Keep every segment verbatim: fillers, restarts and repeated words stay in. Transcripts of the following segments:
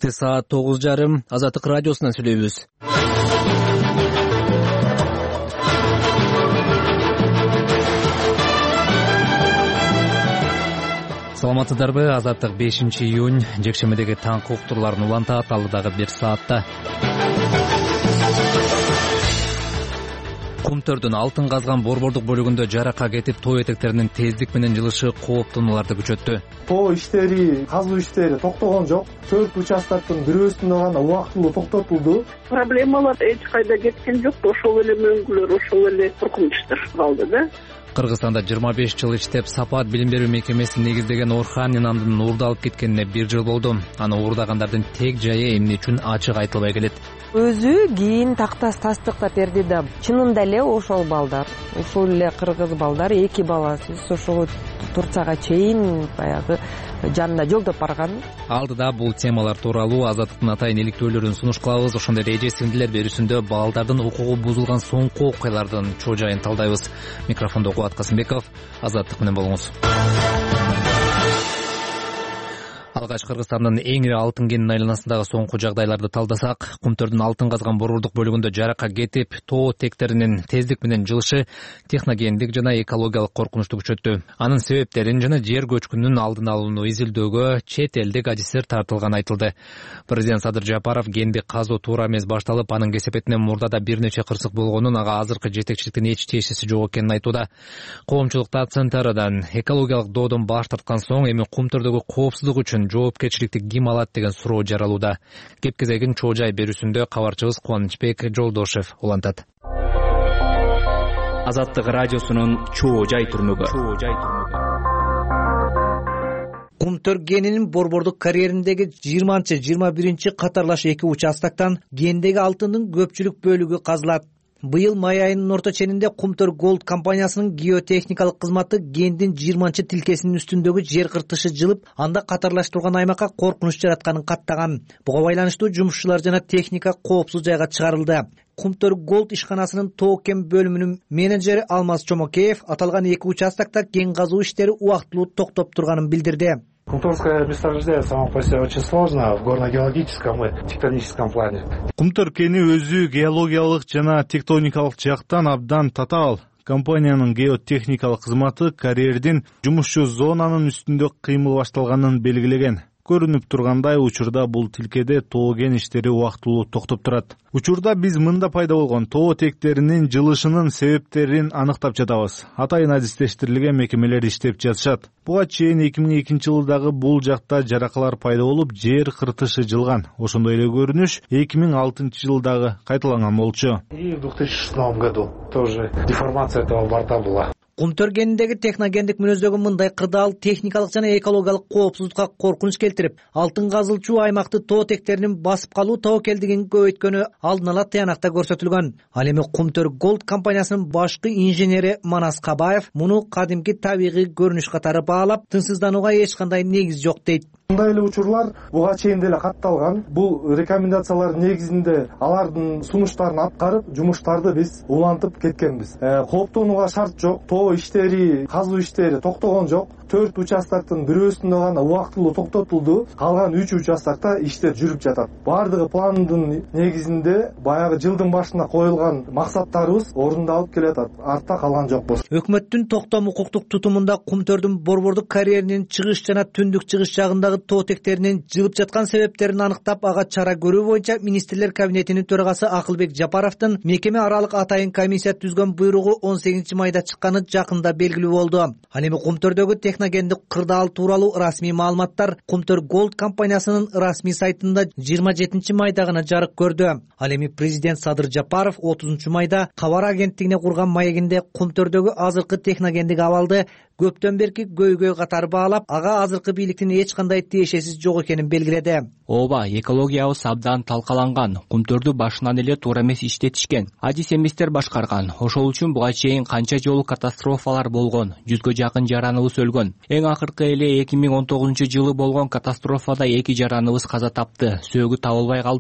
Кечки саат тогуз жарым Азаттык радиосунан сүйлөйбүз. Саламатсыздарбы? Азаттык бешинчи июнь жекшемедеги таңкы уктурларын улантат, ал дагы бир саатта. Кумтөрдүн алтын казган борбордук бөлүгүндө жаракка кетип, тоо этектеринин тездик менен жылышы кооптонууларды күчөттү. Тоо иштери, казуу иштери токтогон жок. Төрт участоктун бирөөсүндө гана убактылуу токтотулду. Проблемалар эч кайда кеткен жок. Ошол эле мөңгүлөр, ошол эле коркунучтар калды да. Кыргызстанда жыйырма беш жыл иштеп, Сапат билим берүү мекемесин негиздеген Орхан Инандын уурду алып кеткенине бир жыл болду. Аны уурдагандардын тег жайы эмне үчүн ачык айтылбай келет. Өзү кийин тактас тастыктап берди да, чынында эле ошол балдар, ушул эле кыргыз балдар, эки баласыз ошого Турцияга чейин баягы жанына жолдоп барган. Алдыда бул темалар тууралуу Азаттыктын атайын иликтөөлөрүн сунуш кылабыз. Ошондой эле эже сиңдилер берүүсүндө балдардын укугу бузулган соңку окуялардын чоо жайын талдайбыз. Микрофондо Кубат Касымбеков, Азаттык менен болуңуз. Алгач Кыргызстандын эң ири алтын кенинин айланасындагы соңку жагдайларды талдасак, Кумтөрдүн алтын казган борбордук бөлүгүндө жаракка кетип, тоо тектеринин тездик менен жылышы техногендик жана экологиялык коркунучту күчөттү. Анын себептерин жана жер көчкүнүнүн алдын алууну изилдөөгө чет элдик адистер тартылганы айтылды. Президент Садыр Жапаров гендик казуу туура эмес башталып, анын кесепетинен мурдада бир нече кырсык болгонун, ага азыркы жетекчиликтин эч тиешеси жок экенин айтууда. Коомчулукта Центрдан экологиялык доодон баш тарткан соң эми Кумтөрдөгү коопсуздук үчүн жоопкерчиликти ким алат деген суроо жаралууда. Кеп-кезегин чоо жай берүүсүндө кабарчыбыз Кубанычбек Жолдошев улантат. Азаттык радиосунун чоо жай турмугу. Кумтөр кенинин борбордук карьериндеги жыйырманчы жыйырма биринчи катарлаш эки участоктон кендеги алтындын көпчүлүк бөлүгү казылат. Быйыл май айынын орто ченинде Кумтөр Голд компаниясынын геотехникалык кызматы кендин жыйырманчы тилкесинин үстүндөгү жер кыртышы жылып, анда катарлаштырылган аймакка коркунуч жаратканын каттаган. Буга байланыштуу жумушчулар жана техника коопсуз жайга чыгарылды. Кумтөр Голд ишканасынын тоо кен бөлүмүнүн менеджери Алмаз Чомокеев аталган эки участокто кен казуу иштери убактылуу токтоп турганын билдирди. Кумтөрское месторождение само по себе очень сложно в горно-геологическом и тектоническом плане. Кумтөр кени өзү геологиялык жана тектоникалык жактан абдан татаал. Компаниянын геотехникалык кызматы карьердин жумушчу зонанын үстүндө кыймыл башталганын белгилеген. Көрүнүп тургандай, учурда бул тилкеде тоо кен иштери убактылуу токтоп турат. Учурда биз мында пайда болгон тоо тектеринин жылышынын себептерин аныктап жатабыз. Атайын адистештирилген мекемелер иштеп жатышат. Буга чейин эки миң экинчи жылы дагы бул жакта жаракалар пайда болуп, жер кыртышы жылган. Ошондой эле көрүнүш эки миң алтынчы жылдагы кайталанган болчу. И в две тысячи шестом году тоже деформация этого борта была. Кумтөр кениндеги техногендик мүнөздөгү мындай кырдаал техникалык жана экологиялык коопсуздукка коркунуч келтирип, алтын казылчу аймакты тоо тектеринин басып калуу тобокелдигин көбөйткөнү алдын ала тыянакта көрсөтүлгөн. Ал эми Кумтөр Голд компаниясынын башкы инженери Манас Кабаев муну кадимки табигый көрүнүш катары баалап, тынчсызданууга эч кандай негиз жок дейт. Мындай эле учурлар буга чейин деле катталган. Бул рекомендациялар негизинде алардын сунуштарын аткарып, жумуштарды биз улантып кеткенбиз. Э, кооптонууга шарт жок. Тоо иштери, казуу иштери токтогон жок. Төрт участоктун бирөөсүндө гана убактылуу токтотулду. Калган үч участокто иштер жүрүп жатат. Бардыгы пландын негизинде баягы жылдын башында коюлган максаттарыбыз орундалып келатат. Артта калган жокпуз. Өкмөттүн токтом укуктук тутумунда Кумтөрдүн борбордук карьеринин чыгыш жана түндүк чыгыш жагындагы тоо тектеринин жылып жаткан себептерин аныктап, ага чара көрүү боюнча министрлер кабинетинин төрагасы Акылбек Жапаровдун мекеме аралык атайын комиссия түзгөн буйругу он сегизинчи майда чыкканы жакында белгилүү болду. Ал эми Кумтөрдөгү техногендик кырдаал тууралуу расмий маалыматтар Кумтөр Голд компаниясынын расмий сайтында жыйырма жетинчи майда гана жарык көрдү. Ал эми президент Садыр Жапаров отузунчу майда кабар агенттигине курган маегинде Кумтөрдөгү азыркы техногендик абалды көптөн берки көйгөй катары баалап, ага азыркы бийликтин эч кандай тиешеси жок экенин белгиледи. Ооба, экологиябыз абдан талкаланган. Кумтөрдү башынан эле туура эмес иштетишкен. Адис эместер башкарган. Ошол үчүн буга чейин канча жолу катастрофалар болгон. Жүзгө жакын жараныбыз өлгөн. Эң акыркы эле эки миң он тогузунчу жылы болгон катастрофада эки жараныбыз каза тапты. Сөөгү табылбай калды го.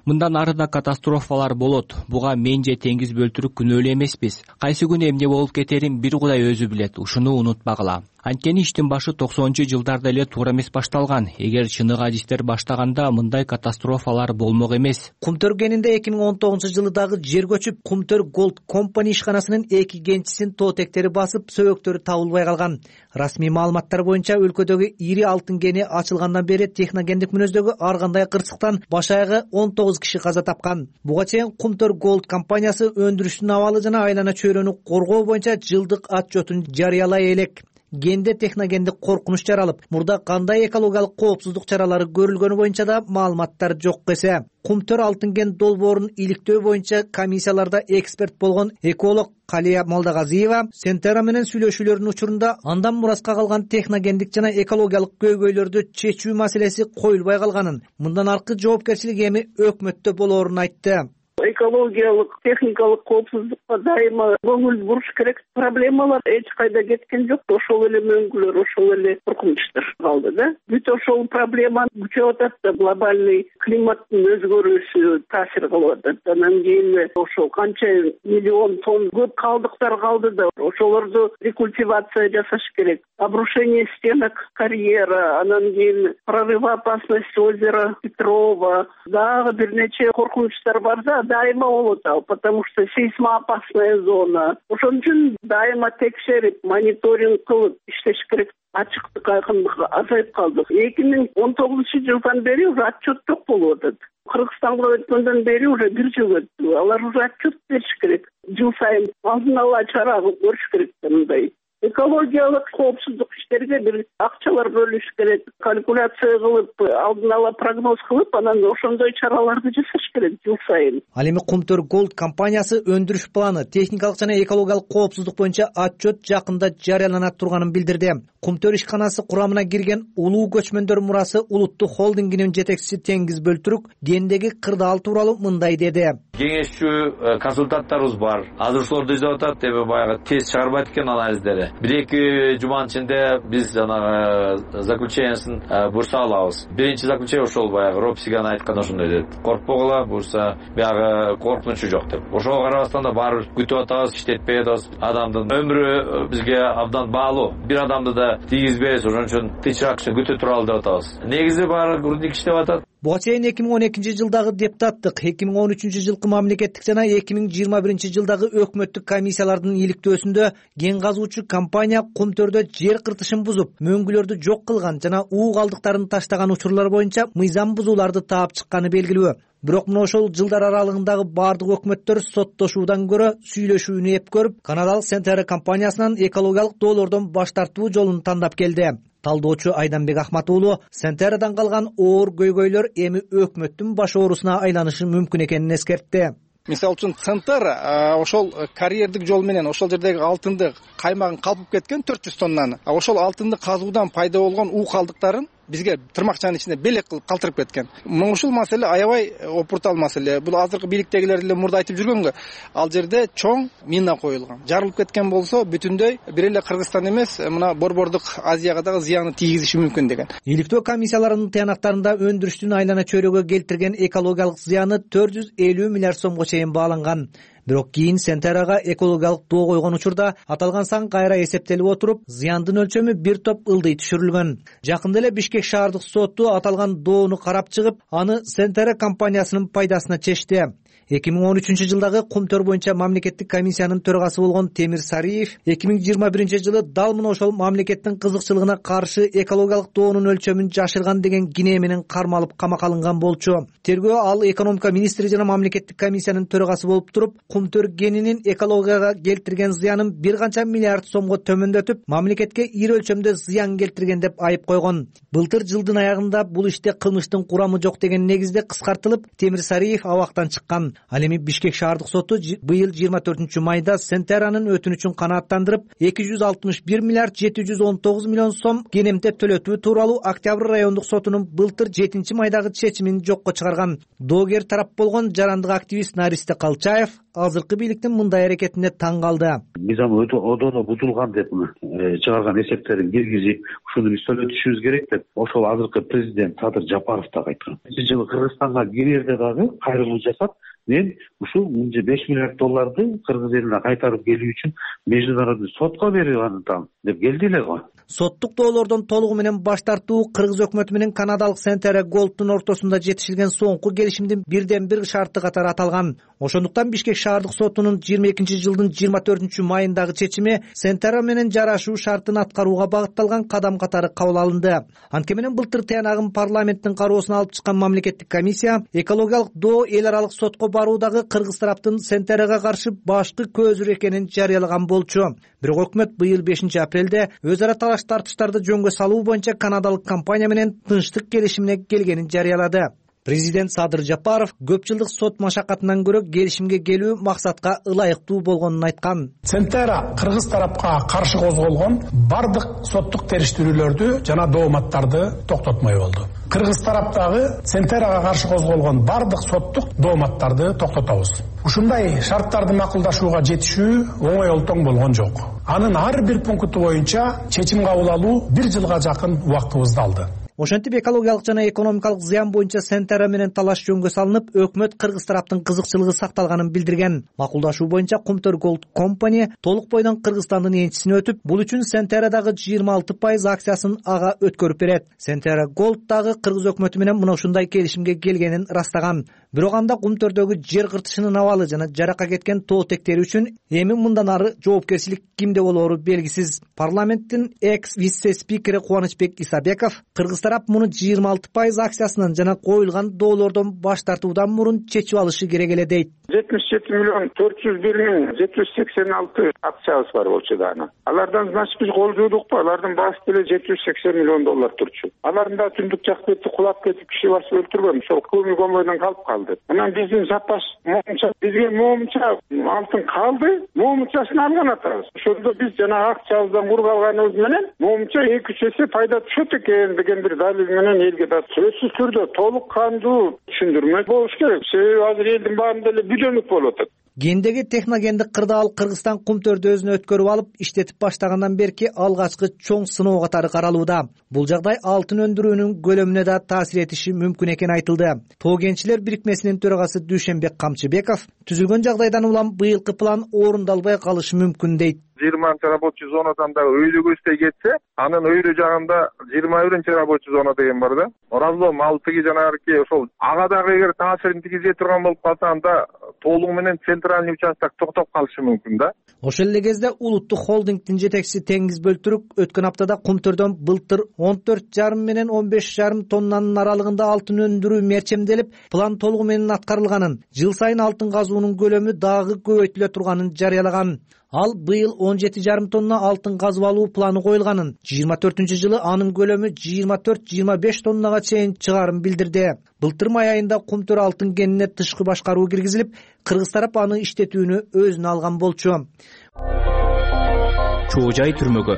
Мындан ары да катастрофалар болот. Буга мен же теңиз бөлтүрүк күнөөлүү эмеспиз. Кайсы күнү эмне болуп кетерин бир Кудай өзү билет. Ушуну унутпагыла. Анткени иштин башы токсонунчу жылдарда эле туура эмес башталган. Эгер чыныгы адистер баштаганда мындай катастрофалар болмок эмес. Кумтөр кенинде эки миң он тогузунчу жылы дагы жер көчүп, Кумтөр Gold Company ишканасынын эки кенчисин тоо тектери басып, сөбөктөрү табылбай калган. Расмий маалыматтар боюнча өлкөдөгү ири алтын кени ачылгандан бери техногендик мүнөздөгү ар кандай кырсыктан баш аягы он тогуз киши каза тапкан. Буга чейин Кумтөр Gold компаниясы өндүрүштүн абалы жана айлана чөйрөнү коргоо боюнча жылдык отчетун жарыялай элек. Генде техногендик коркунуч жаралып, мурда кандай экологиялык коопсуздук чаралары көрүлгөнү боюнча да маалыматтар жок эсе. Кумтөр алтын кен долбоорун иликтөө боюнча комиссияларда эксперт болгон эколог Калия Молдагазиева Сентера менен сүйлөшүүлөрдүн учурунда андан мураска калган техногендик жана экологиялык көйгөйлөрдү чечүү маселеси коюлбай калганын, мындан аркы жоопкерчилик эми өкмөттө болоорун айтты. Экологиялык, техникалык коопсуздукка дайыма көңүл буруш керек. Проблемалар эч кайда кеткен жок. Ошол эле мөңгүлөр, ошол эле коркунучтар калды да. Бүт ошол проблема күчөп атат да, глобальный климаттын өзгөрүшү таасир кылып атат. Анан кийин ошол канча миллион тонн көп калдыктар калды да, ошолорду рекультивация жасаш керек. Обрушение стенок карьера, анан кийин прорыв опасность озера Петрова, дагы бир нече коркунучтар бар да. Дайыма болот, потому что сейсмоопасная зона. Ошон үчүн дайыма текшерип, мониторинг кылып иштеш керек. Ачыктык, айкындык азайып калды. эки миң он тогузунчу жылдан бери уже отчет жок болуп атат. Кыргызстанга өткөндөн бери уже бир жыл өттү. Алар уже отчет бериш керек. Жыл сайын алдын ала чара көрүш керек мындай. Экологиялык коопсуздук иштерге бир акчалар бөлүш керек. Калькуляция кылып, алдын ала прогноз кылып, анан ошондой чараларды жасаш керек жыл сайын. Ал эми Кумтөр Gold компаниясы өндүрүш планы, техникалык жана экологиялык коопсуздук боюнча отчет жакында жарыяланат турганын билдирди. Кумтөр ишканасы курамына кирген улуу көчмөндөр мурасы улуттук холдингинин жетекчиси Теңиз Бөлтүрүк гендеги кырдаал тууралуу мындай деди. Кеңешчү консультанттарыбыз бар. Азыр ошолорду издеп атат, эми баягы тез чыгарбайт экен анализдери. Бир-эки жуманын ичинде биз жанагы заключениясын бурса алабыз. Биринчи заключение ошол баягы Робсиган айткан ошондой дейт. Коркпогула, бурса баягы коркунучу жок деп. Ошого карабастан да баары күтүп атабыз, иштетпей атабыз. Адамдын өмүрү бизге абдан баалуу. Бир адамды да тийгизбейбиз, ошон үчүн тынчыраак күтүп туралы деп атабыз. Негизи баары грудник иштеп атат. Буга чейин эки миң он экинчи жылдагы депутаттык, эки миң он үчүнчү жылкы мамлекеттик жана эки миң жыйырма биринчи жылдагы өкмөттүк комиссиялардын иликтөөсүндө кен казуучу компания Кумтөрдө жер кыртышын бузуп, мөңгүлөрдү жок кылган жана уу калдыктарын таштаган учурлар боюнча мыйзам бузууларды таап чыкканы белгилүү. Бирок мына ошол жылдар аралыгындагы бардык өкмөттөр соттошуудан көрө сүйлөшүүнү эп көрүп, Канадалык Сентера компаниясынан экологиялык доолордон баш тартуу жолун тандап келди. Талдоочу Айданбек Ахмат уулу Сентерадан калган оор көйгөйлөр эми өкмөттүн баш оорусуна айланышы мүмкүн экенин эскертти. Мисалы үчүн Центр ошол карьердик жол менен ошол жердеги алтынды каймагын калпып кеткен төрт жүз тоннаны. Ошол алтынды казуудан пайда болгон уу калдыктарын бизге тырмакчанын ичинде белек кылып калтырып кеткен. Мына ушул маселе аябай опуртал маселе. Бул азыркы бийликтегилер деле мурда айтып жүргөнгө, ал жерде чоң мина коюлган. Жарылып кеткен болсо бүтүндөй бир эле Кыргызстан эмес, мына Борбордук Азияга дагы зыяны тийгизиши мүмкүн деген. Иликтөө комиссияларынын тыянактарында өндүрүштүн айлана чөйрөгө келтирген экологиялык зыяны төрт жүз элүү миллиард сомго чейин бааланган. Бирок кийин Сентерага экологиялык доо койгон учурда аталган сан кайра эсептелип отуруп, зыяндын өлчөмү бир топ ылдый түшүрүлгөн. Жакында эле Бишкек шаардык соту аталган доону карап чыгып, аны Сентера компаниясынын пайдасына чечти. эки миң он үчүнчү жылдагы Кумтөр боюнча мамлекеттик комиссиянын төрагасы болгон Темир Сариев эки миң жыйырма биринчи жылы дал мына ошол мамлекеттин кызыкчылыгына каршы экологиялык доонун өлчөмүн жашырган деген кинээ менен кармалып камакка алынган болчу. Тергөө ал экономика министри жана мамлекеттик комиссиянын төрагасы болуп туруп, Кумтөр кенинин экологияга келтирген зыянын бир канча миллиард сомго төмөндөтүп, мамлекетке ири өлчөмдө зыян келтирген деп айып койгон. Былтыр жылдын аягында бул иште кылмыштын курамы жок деген негизде кыскартылып, Темир Сариев абактан чыккан. Ал эми Бишкек шаардык соту быйыл жыйырма төртүнчү майда Сентеранын өтүнүчүн канааттандырып, эки жүз алтымыш бир миллиард жети жүз он тогуз миллион сом кенемте төлөтүү тууралуу Октябрь райондук сотунун былтыр жетинчи майдагы чечимин жокко чыгарган. Доогер тарап болгон жарандык активист Наристе Калчаев азыркы бийликтин мындай аракетине таң калды. Мыйзам одоно бузулган деп чыгарган эсептерин киргизип, ушуну биз төлөтүшүбүз керек деп ошол азыркы президент Садыр Жапаров дагы айткан. Бир жылы Кыргызстанга кирерде дагы кайрылуу жасап, мен ушул беш миллиард долларды кыргыз элине кайтарып келүү үчүн международный сотко берип атам деп келди эле го. Соттук доолордон толугу менен баш тартуу Кыргыз өкмөтү менен канадалык Centera Gold'ун ортосунда жетишилген соңку келишимдин бирден бир шарты катары аталган. Ошондуктан Бишкек шаардык сотунун жыйырма экинчи жылдын жыйырма төртүнчү майындагы чечими Centera менен жарашуу шартын аткарууга багытталган кадам катары кабыл алынды. Анткени менен былтыр тыянагын парламенттин кароосуна алып чыккан мамлекеттик комиссия экологиялык доо эл аралык сотко баруудагы кыргыз тараптын Centera'га каршы башкы көзүр экенин жарыялаган болчу. Бирок өкмөт быйыл бешинчи апрелде өз ара талаш тартыштарды жөнгө салуу боюнча канадалык компания менен тынчтык келишимине келгенин жарыялады. Президент Садыр Жапаров көп жылдык сот машакатынан көрө келишимге келүү максатка ылайыктуу болгонун айткан. Centera кыргыз тарапка каршы козголгон бардык соттук териштирүүлөрдү жана дооматтарды токтотмой болду. Кыргыз тараптагы Centera'га каршы козголгон бардык соттук дооматтарды токтотобуз. Ушундай шарттарды макулдашууга жетишүү оңой олтоң болгон жок. Анын ар бир пункту боюнча чечим кабыл алуу бир жылга жакын убактыбызды алды. Ошентип экологиялык жана экономикалык зыян боюнча Centera менен талаш жөнгө салынып, өкмөт кыргыз тараптын кызыкчылыгы сакталганын билдирген. Макулдашуу боюнча Kumtor Gold Company толук бойдон Кыргызстандын энчисине өтүп, бул үчүн Centera'дагы жыйырма алты пайыз акциясын ага өткөрүп берет. Centera Gold дагы кыргыз өкмөтү менен мына ушундай келишимге келгенин растаган. Бирок анда Кумтөрдөгү жер кыртышынын абалы жана жаракка кеткен тоо тектери үчүн эми мындан ары жоопкерчилик кимде болоору белгисиз. Парламенттин экс вице-спикери Кубанычбек Исабеков кыргыз тарап муну жыйырма алты пайыз акциясынан жана коюлган доолордон баш тартуудан мурун чечип алышы керек эле дейт. жетимиш жети миллион төрт жүз бир миң жети жүз сексен алты акциябыз бар болчу дагы. Алардан значит биз кол жуудукпу? Алардын баасы деле жети жүз сексен миллион доллар турчу. Алардын да түндүк жак бети кулап кетип киши барса өлтүргөн. Ошол көмү комойдон калып калды. Анан биздин запас момунча бизге момунча алтын калды. Момунчасын алган атабыз. Ошондо биз жана акциябыздан куруп алганыбыз менен момунча эки үч эсе пайда түшөт экен деген бир далил менен элге да сөзсүз түрдө толук кандуу түшүндүрмө болуш керек. Себеби азыр элдин баарында эле бүдөнүк болуп атат. Гендеги техногендик кырдаал Кыргызстан Кумтөрдү өзүнө өткөрүп алып, иштетип баштагандан берки алгачкы чоң сыноо катары каралууда. Бул жагдай алтын өндүрүүнүн көлөмүнө да таасир этиши мүмкүн экени айтылды. Тоо кенчилер бирикмесинин төрагасы Дүйшөнбек Камчыбеков түзүлгөн жагдайдан улам быйылкы план орундалбай калышы мүмкүн дейт. жыйырманчы рабочий зонадан да өйдөгөстөй кетсе, анын өйдө жагында жыйырма биринчи рабочий зона деген бар да. Разлом ал тиги жанагы ошол ага дагы эгер таасирин тийгизе турган болуп калса, анда толугу менен центральный участок токтоп калышы мүмкүн да. Ошол эле кезде улуттук холдингдин жетекчиси Теңиз Бөлтүрүк өткөн аптада Кумтөрдөн былтыр он төрт жарым менен он беш жарым тоннанын аралыгында алтын өндүрүү мерчемделип, план толугу менен аткарылганын, жыл сайын алтын казуунун көлөмү дагы көбөйтүлө турганын жарыялаган. Ал быйыл он жети жарым тонна алтын казып алуу планы коюлганын, жыйырма төртүнчү жылы анын көлөмү жыйырма төрт жыйырма беш тоннага чейин чыгарын билдирди. Былтыр май айында Кумтөр алтын кенине тышкы башкаруу киргизилип, кыргыз тарап аны иштетүүнү өзүнө алган болчу. Чоо жай түрмөгө.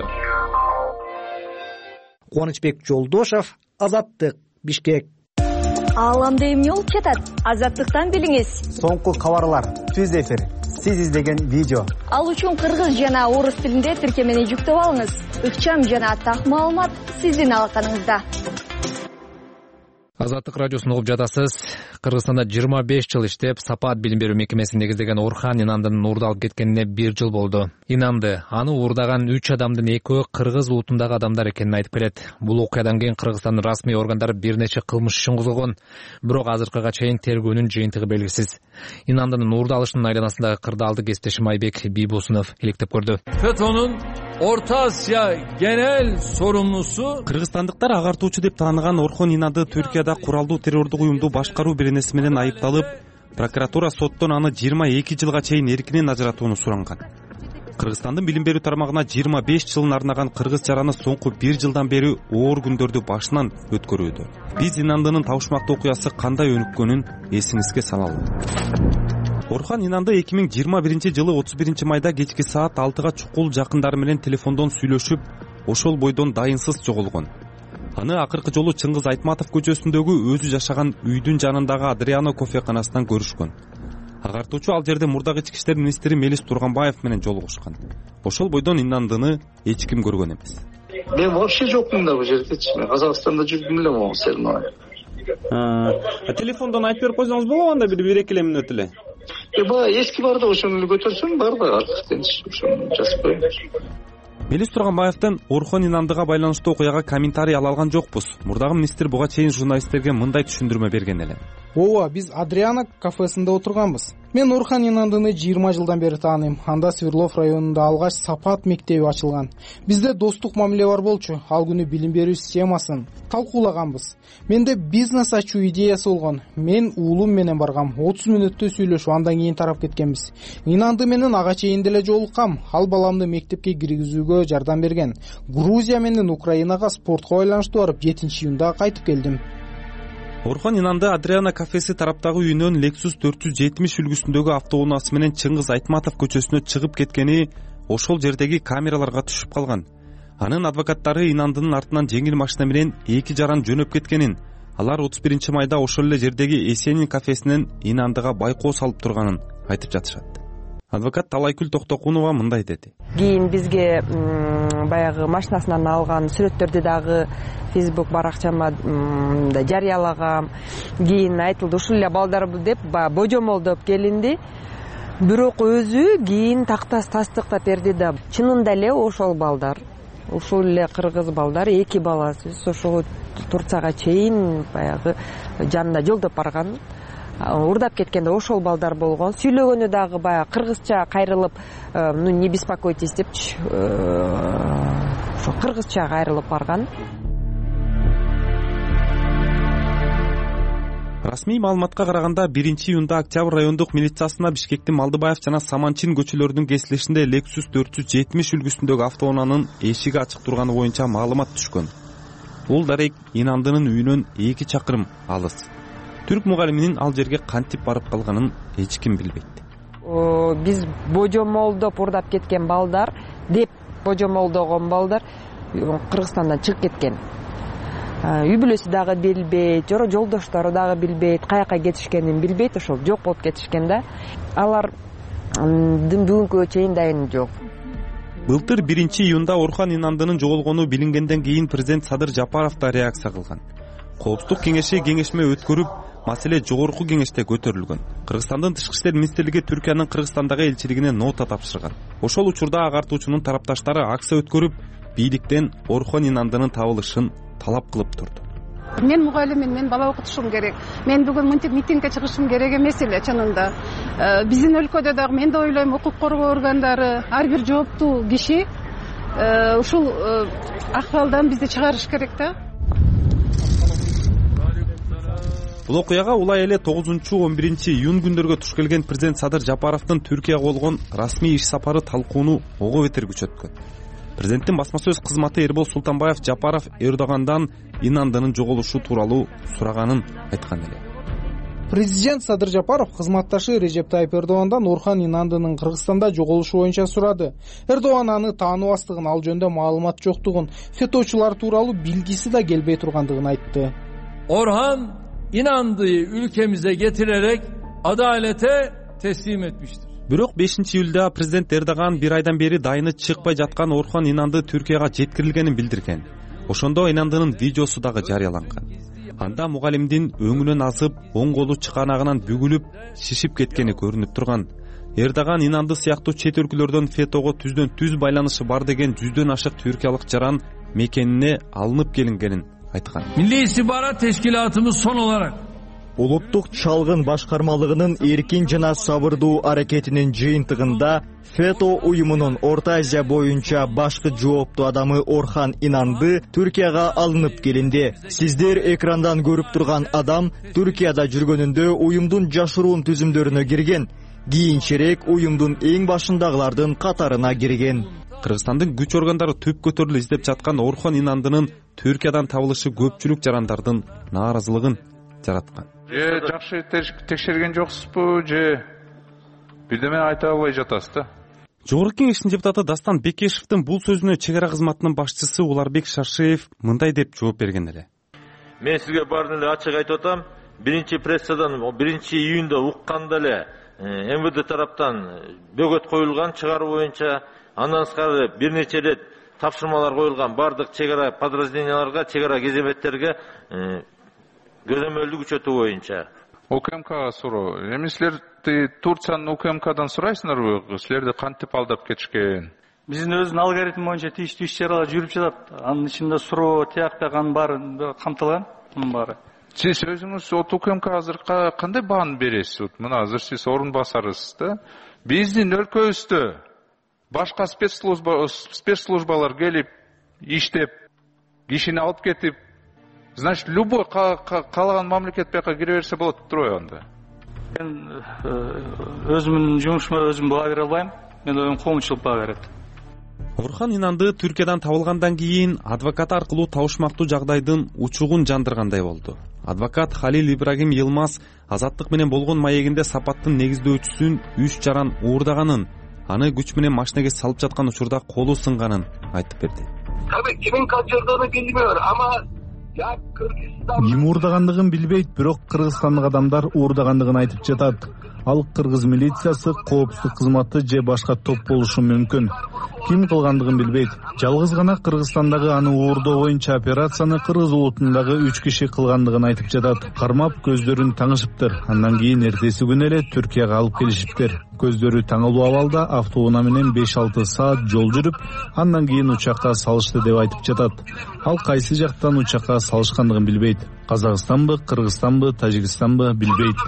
Кубанычбек Жолдошов, Азаттык, Бишкек. Ааламда эмне болуп жатат? Азаттыктан билиңиз. Соңку кабарлар, түз эфир, сиз издеген видео. Ал үчүн кыргыз жана орус тилинде тиркемени жүктөп алыңыз. Ыкчам жана так маалымат сиздин алаканыңызда. Азаттык радиосун угуп жатасыз. Кыргызстанда жыйырма беш жыл иштеп, Сапаат билим берүү мекемесин негиздеген Орхан Инандын уурдалып кеткенине бир жыл болду. Инанды аны уурдаган үч адамдын экөө кыргыз улутундагы адамдар экенин айтып келет. Бул окуядан кийин Кыргызстандын расмий органдары бир нече кылмыш ишин козгогон, бирок азыркыга чейин тергөөнүн жыйынтыгы белгисиз. Инандын уурдалышынын айланасындагы кырдаалды кесиптешим Айбек Бийбосунов иликтеп көрдү. ФЭТÖ'нүн Орта Асия генерал sorumlusu Кыргызстандыктар агартуучу деп тааныган Орхон Инанды Түркияда куралдуу террордук уюмду башкаруу беренеси менен айыпталып, прокуратура соттон аны жыйырма эки жылга чейин эркинен ажыратууну суранган. Кыргызстандын билим берүү тармагына жыйырма беш жылын арнаган кыргыз жараны соңку бир жылдан бери оор күндөрдү башынан өткөрүүдө. Биз Инандынын табышмактуу окуясы кандай өнүккөнүн эсиңизге салалы. Орхан Инанды эки миң жыйырма биринчи жылы отуз биринчи майда кечки саат алтыга чукул жакындары менен телефондон сүйлөшүп, ошол бойдон дайынсыз жоголгон. Аны акыркы жолу Чыңгыз Айтматов көчөсүндөгү өзү жашаган үйдүн жанындагы Адриано кофеканасынан көрүшкөн. Агартуучу ал жерде мурдагы ички иштер министри Мелис Турганбаев менен жолугушкан. Ошол бойдон Инандыны эч ким көргөн эмес. Мен вообще жокмун да бул жердечи. Мен Казакстанда жүрдүм эле могу сел. Телефондон айтып берип койсоңуз болобу анда бир бир эки эле мүнөт эле? Э баягы эски бар да ошону эле көтөрсөм бар да артыктенчи ошону жазып коеюн. Мелис Турганбаевден Орхон Инандыга байланыштуу окуяга комментарий ала алган жокпуз. Мурдагы министр буга чейин журналисттерге мындай түшүндүрмө берген эле. Ооба, биз Адриана кафесинде отурганбыз. Мен Орхон Инандыны жыйырма жылдан бери тааныйм. Анда Свердлов районунда алгач Сапат мектеби ачылган. Бизде достук мамиле бар болчу. Ал күнү билим берүү системасын талкуулаганбыз. Менде бизнес ачуу идеясы болгон. Мен уулум менен баргам. отуз мүнөттө сүйлөшүп, андан кийин тарап кеткенбиз. Инанды менен ага чейин деле жолуккам. Ал баламды мектепке киргизүүгө жардам берген. Грузия менен Украинага спортко байланыштуу барып, жетинчи июнда кайтып келдим. Орхон Инанды Адриана кафеси тараптагы үйүнөн Lexus төрт жүз жетимиш үлгүсүндөгү автоунаасы менен Чыңгыз Айтматов көчөсүнө чыгып кеткени ошол жердеги камераларга түшүп калган. Анын адвокаттары Инандынын артынан жеңил машина менен эки жаран жөнөп кеткенин, алар отуз биринчи майда ошол эле жердеги Эсенин кафесинен Инандыга байкоо салып турганын айтып жатышат. Адвокат Талайкүл Токтокунова мындай деди. Кийин бизге баягы машинасынан алган сүрөттөрдү дагы Facebook баракчама жарыялагам. Кийин айтылды ушул эле балдар деп божомолдоп келинди. Бирок өзү кийин тактас тастыктап берди да чынында эле ошол балдар, ушул эле кыргыз балдар эки баласыз ошого Турцияга чейин баягы жанында жолдоп барган. Урдап кеткенде ошол балдар болгон. Сүйлөгөнү дагы баягы кыргызча кайрылып, ну не беспокойтесь депчи, ошо кыргызча кайрылып барган. Расмий маалыматка караганда биринчи июнда Октябрь райондук милициясына Бишкектин Малдыбаев жана Саманчин көчөлөрүнүн кесилишинде Lexus төрт жүз жетимиш үлгүсүндөгү автоунаанын эшиги ачык турганы боюнча маалымат түшкөн. Бул дарек Инандынын үйүнөн эки чакырым алыс. Түрк мугалиминин ал жерге кантип барып калганын эч ким билбейт. Биз божомолдоп урдап кеткен балдар деп божомолдогон балдар Кыргызстандан чыгып кеткен. Үй бүлөсү дагы билбейт, жора жолдоштору дагы билбейт, каяка кетишкенин билбейт, ошол жок болуп кетишкен да. Алардын бүгүнкүгө чейин дайын жок. Былтыр биринчи июнда Орхон Инандынын жоголгону билингенден кийин президент Садыр Жапаров да реакция кылган. Коопсуздук кеңеши кеңешме өткөрүп, маселе жогорку кеңеште көтөрүлгөн. Кыргызстандын тышкы иштер министрлиги Түркиянын Кыргызстандагы элчилигине нота тапшырган. Ошол учурда агартуучунун тарапташтары акция өткөрүп, бийликтен Орхон Инандынын табылышын талап кылып турду. Мен мугалиммин, мен бала окутушум керек. Мен бүгүн мынтип митингге чыгышым керек эмес эле чынында. Биздин өлкөдө дагы мен да ойлойм, укук коргоо органдары, ар бир жооптуу киши ушул акыбалдан бизди чыгарыш керек да. Бул окуяга улай эле тогузунчу он биринчи июнь күндөргө туш келген президент Садыр Жапаровдун Түркияга болгон расмий иш сапары талкууну ого бетер күчөткөн. Президенттин басма сөз кызматы Эрбол Султанбаев Жапаров Эрдогандан Инандынын жоголушу тууралуу сураганын айткан эле. Президент Садыр Жапаров кызматташы Режеп Тайып Эрдогандан Орхон Инандынын Кыргызстанда жоголушу боюнча сурады. Эрдоган аны тааныбастыгын, ал жөнүндө маалымат жоктугун, феточулар тууралуу билгиси да келбей тургандыгын айтты. Orhan İnandı'yı ülkemize getirerek adalete teslim etmiştir. Бирок бешинчи июлда президент Эрдоган бир айдан бери дайыны чыкпай жаткан Орхон Инанды Түркияга жеткирилгенин билдирген. Ошондо Инандынын видеосу дагы жарыяланган. Анда мугалимдин өңүнөн азып, оң колу чыканагынан бүгүлүп, шишип кеткени көрүнүп турган. Эрдоган Инанды сыяктуу чет өлкөлөрдөн фетого түздөн түз байланышы бар деген жүздөн ашык түркиялык жаран мекенине алынып келингенин айткан. Milli İstihbarat Teşkilatımız son olarak Улуттук чалгын башкармалыгынын эркин жана сабырдуу аракетинин жыйынтыгында фето уюмунун Орто Азия боюнча башкы жооптуу адамы Орхон Инанды Түркияга алынып келинди. Сиздер экрандан көрүп турган адам Түркияда жүргөнүндө уюмдун жашыруун түзүмдөрүнө кирген. Кийинчерээк уюмдун эң башындагылардын катарына кирген. Кыргызстандын күч органдары төп көтөрүлүп издеп жаткан Орхон Инандынын Түркиядан табылышы көпчүлүк жарандардын нааразылыгын жараткан. Же жакшы текшерген жоксузбу, же бирдеме айта албай жатасыз да. Жогорку кеңештин депутаты Дастан Бекешевдин бул сөзүнө чек ара кызматынын башчысы Уларбек Шаршеев мындай деп жооп берген эле. Мен сизге баарын эле ачык айтып атам. Биринчи прессадан биринчи июнда укканда эле эм вэ дэ тараптан бөгөт коюлган чыгаруу боюнча, андан сырткары бир нече рет тапшырмалар коюлган бардык чек ара подразделенияларга, чек ара кеземеттерге көзөмөлдү күчөтүү боюнча. УКМКга суроо. Эми силерди Турциянын УКМКдан сурайсыңарбы? Силерди кантип алдап кетишкен? Биздин өзүнүн алгоритми боюнча тийиштүү иш чаралар жүрүп жатат. Анын ичинде суроо, тияк анын баары камтылган. Мунун баары. Сиз өзүңүз от УКМК азыр кандай бааны бересиз? Мына азыр сиз орун басарысыз да. Биздин өлкөбүздө башка спецслужбалар келип, иштеп, кишини алып кетип, значит, любой каалаган мамлекет бияка кире берсе болот турбайбы анда? Мен өзүмдүн жумушума өзүм баа бере албайм. Мен ойлойм, коомчулук баа берет. Орхан Инанды Түркиядан табылгандан кийин адвокат аркылуу табышмактуу жагдайдын учугун жандыргандай болду. Адвокат Халил Ибрагим Йылмаз Азаттык менен болгон маегинде Сапаттын негиздөөчүсүн үч жаран уурдаганын, аны күч менен машинеге салып жаткан учурда колу сынганын айтып берди. Tabii kimin kaçırdığını bilmiyor ama ya Kırgızistan... Ким уурдагандыгын билбейт, бирок кыргызстандык адамдар уурдагандыгын айтып жатат. Ал кыргыз милициясы, коопсуздук кызматы же башка топ болушу мүмкүн. Ким кылгандыгын билбейт. Жалгыз гана Кыргызстандагы аны уурдоо боюнча операцияны кыргыз улутундагы үч киши кылгандыгын айтып жатат. Кармап көздөрүн таңышыптыр. Андан кийин эртеси күнү эле Түркияга алып келишиптир. Көздөрү таңылуу абалда автоунаа менен беш алты саат жол жүрүп, андан кийин учакка салышты деп айтып жатат. Ал кайсы жактан учакка салышкандыгын билбейт. Казакстанбы, Кыргызстанбы, Тажикстанбы билбейт.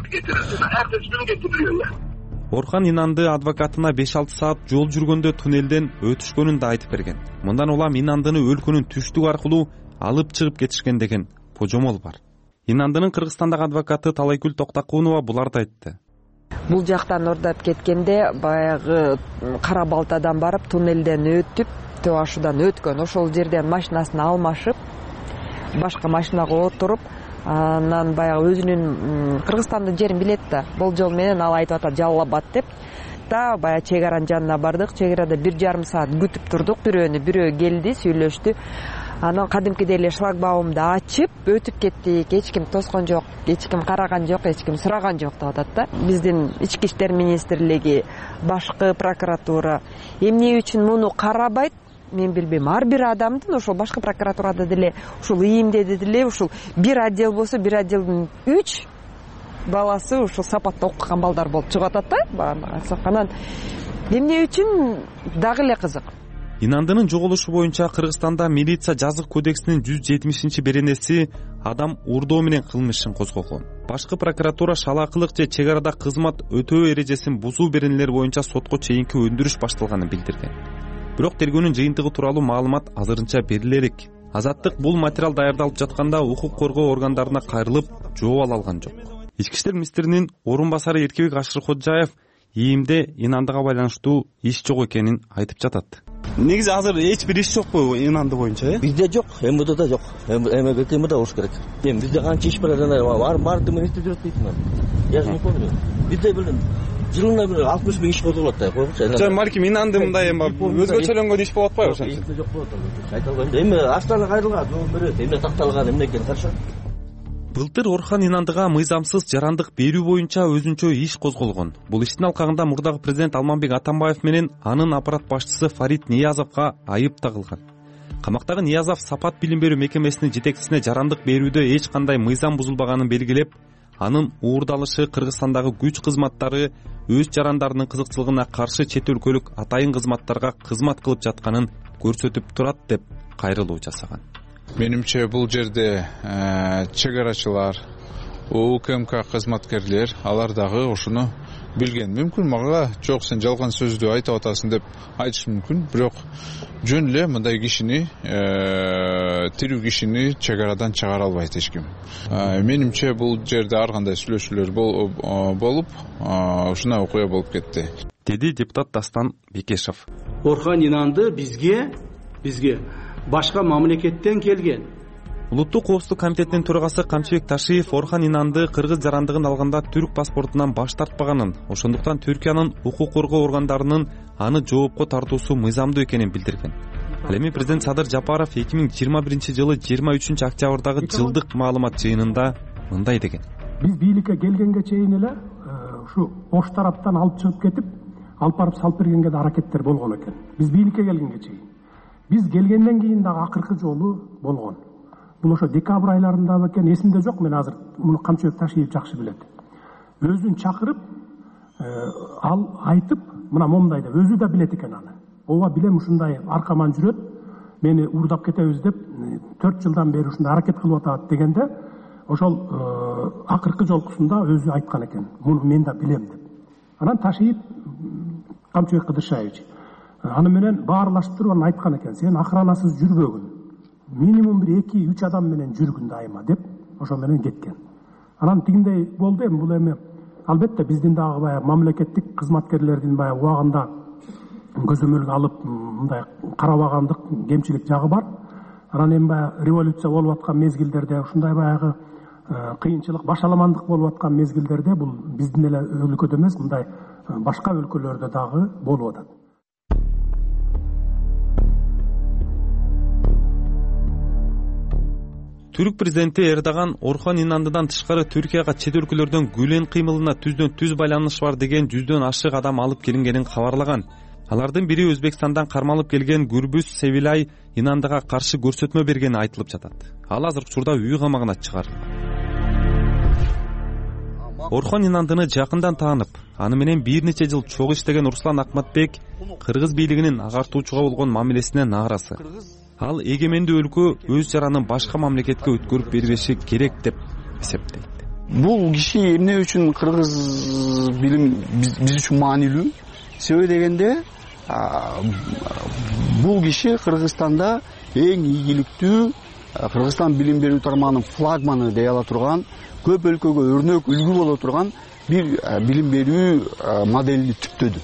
Орхан Инанды адвокатына беш алты саат жол жүргөндө туннелден өтүшкөнүн да айтып берген. Мындан улам Инандыны өлкөнүн түштүк аркылуу алып чыгып кетишкен деген божомол бар. Инандынын Кыргызстандагы адвокаты Талайкүл Токтакунова буларды айтты. Бул жактан ордап кеткенде баягы Кара Балтадан барып туннелден өтүп, Төө Ашудан өткөн. Ошол жерден машинасын алмашып, башка машинага отуруп, анан баягы өзүнүн Кыргызстандын жерин билет да. Болжол менен ал айтып атат Жалал-Абад деп. Да баягы чек аранын жанына бардык. Чек арада бир жарым саат күтүп турдук. Бирөөнү бирөө келди, сүйлөштү. Анан кадимкидей эле шлагбаумду ачып өтүп кеттик. Эч ким тоскон жок, эч ким караган жок, эч ким сураган жок деп атат да. Биздин Ички иштер министрлиги, башкы прокуратура эмне үчүн муну карабайт? Мен билбейм. Ар бир адамдын ошол башкы прокуратурада деле, ушул ИИМде деле ушул бир отдел болсо, бир отделдин үч баласы ушул Сапатта окуган балдар болуп чыгып атат да. Анан эмне үчүн дагы эле кызык. Инандынын жоголушу боюнча Кыргызстанда милиция жазык кодексинин жүз жетимишинчи беренеси адам уурдоо менен кылмышын козгогон. Башкы прокуратура шалаакылык же чек арада кызмат өтөө эрежесин бузуу беренелер боюнча сотко чейинки өндүрүш башталганын билдирген. Бирок тергөөнүн жыйынтыгы тууралуу маалымат азырынча бериле элек. Азаттык бул материал даярдалып жатканда укук коргоо органдарына кайрылып жооп ала алган жок. Ички иштер министринин орун басары Эркебек Ашыркожаев ИИМде Инандыга байланыштуу иш жок экенин айтып жатат. Негизи азыр эч бир иш жокпу Инанды боюнча, э? Бизде жок, МВДда жок. МВДда болуш керек. Эми бизде канча иш бар, бар, барды министр жүрөт дейт мен. Я же не помню. Бизде бир жылына бир алтымыш миң иш козголот да, койгучу. Жөн балким Инанды мындай эми өзгөчөлөнгөн иш болуп атпайбы ошентип? Жок болот. Айта албайм. Эми Астана кайрылган, жооп берет. Эмне такталган, эмне экени каршы. Былтыр Орхан Инандыга мыйзамсыз жарандык берүү боюнча өзүнчө иш козголгон. Бул иштин алкагында мурдагы президент Алмамбек Атамбаев менен анын аппарат башчысы Фарид Ниязовго айып тагылган. Камактагы Ниязов Сапат билим берүү мекемесинин жетекчисине жарандык берүүдө эч кандай мыйзам бузулбаганын белгилеп, анын уурдалышы Кыргызстандагы күч кызматтары өз жарандарынын кызыкчылыгына каршы чет өлкөлүк атайын кызматтарга кызмат кылып жатканын көрсөтүп турат деп кайрылуу жасаган. Менимче бул жерде чек арачылар, УКМК кызматкерлер, алар дагы ошону билген. Мүмкүн мага жок, сен жалган сөздү айтып атасың деп айтыш мүмкүн, бирок жөн эле мындай кишини, тирүү кишини чек арадан чыгара албайт эч ким. Менимче бул жерде ар кандай сүйлөшүүлөр болуп, ушундай окуя болуп кетти, деди депутат Дастан Бекешев. Орхан Инанды бизге бизге башка мамлекеттен келген. Улуттук коопсуздук комитетинин төрагасы Камчыбек Ташиев Орхан Инанды кыргыз жарандыгын алганда түрк паспортунан баш тартпаганын, ошондуктан Түркиянын укук коргоо органдарынын аны жоопко тартуусу мыйзамдуу экенин билдирген. Ал эми президент Садыр Жапаров эки миң жыйырма биринчи жылы жыйырма үчүнчү октябрдагы жылдык маалымат жыйынында мындай деген. Биз бийликке келгенге чейин эле ушу ош тараптан алып чыгып кетип, алып барып салып бергенге да аракеттер болгон экен. Биз бийликке келгенге чейин. биз келгенден кийин дагы акыркы жолу болгон. Бул ошо декабрь айларында бекен, эсимде жок, мен азыр муну Камчыбек Ташиев жакшы билет. Өзүн чакырып, ал айтып, мына момундай деп, өзү да билет экен аны. Ооба билем, ушундай аркаман жүрөт, мени уурдап кетебиз деп төрт жылдан бери ушундай аракет кылып атат дегенде, ошол акыркы жолкусунда өзү айткан экен. Муну мен да билем деп. Анан Ташиев Камчыбек Кыдыршаевич аны менен баарлашып туруп анан айткан экен: сен охранасыз жүрбөгүн, минимум бир эки үч адам менен жүргүн дайыма деп, ошо менен кеткен. Анан тигиндей болду. Эми бул эми албетте биздин дагы баягы мамлекеттик кызматкерлердин баягы убагында көзөмөлгө алып мындай карабагандык, кемчилик жагы бар. Анан эми баягы революция болуп аткан мезгилдерде, ушундай баягы кыйынчылык, башаламандык болуп аткан мезгилдерде бул биздин эле өлкөдө эмес, мындай башка өлкөлөрдө дагы болуп атат. Түрк президенти Эрдоган Орхон Инандыдан тышкары Түркияга чет өлкөлөрдөн Гүлен кыймылына түздөн түз байланыш бар деген жүздөн ашык адам алып келингенин кабарлаган. Алардын бири Өзбекстандан кармалып келген Гүрбүз Севилай Инандыга каршы көрсөтмө бергени айтылып жатат. Ал азыркы учурда үй камагына чыгарылды. Орхон Инандыны жакындан таанып, аны менен бир нече жыл чогуу иштеген Руслан Акматбек кыргыз бийлигинин агартуучуга болгон мамилесине нааразы. Ал эгемендүү өлкө өз жаранын башка мамлекетке өткөрүп бербеши керек деп эсептейт. Бул киши эмне үчүн кыргыз билим биз үчүн маанилүү? Себеби дегенде, бул киши Кыргызстанда эң ийгиликтүү, Кыргызстан билим берүү тармагынын флагманы дей ала турган, көп өлкөгө өрнөк, үлгү боло турган бир билим берүү моделди түптөдү.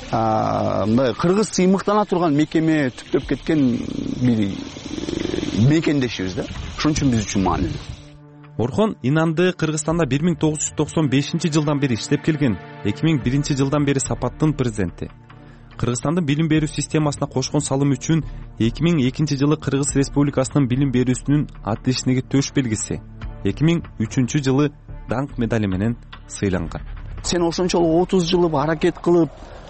Мындай кыргыз сыймыктана турган мекеме түптөп кеткен бир мекендешибиз да. Ошон үчүн биз үчүн маанилүү. Орхон Инанды Кыргызстанда бир миң тогуз жүз токсон бешинчи жылдан бери иштеп келген, эки миң биринчи жылдан бери Сапаттын президенти. Кыргызстандын билим берүү системасына кошкон салым үчүн эки миң экинчи жылы Кыргыз Республикасынын билим берүүсүнүн отличниги төш белгиси, эки миң үчүнчү жылы даңк медали менен сыйланган. Сен ошончолук отуз жыл аракет кылып,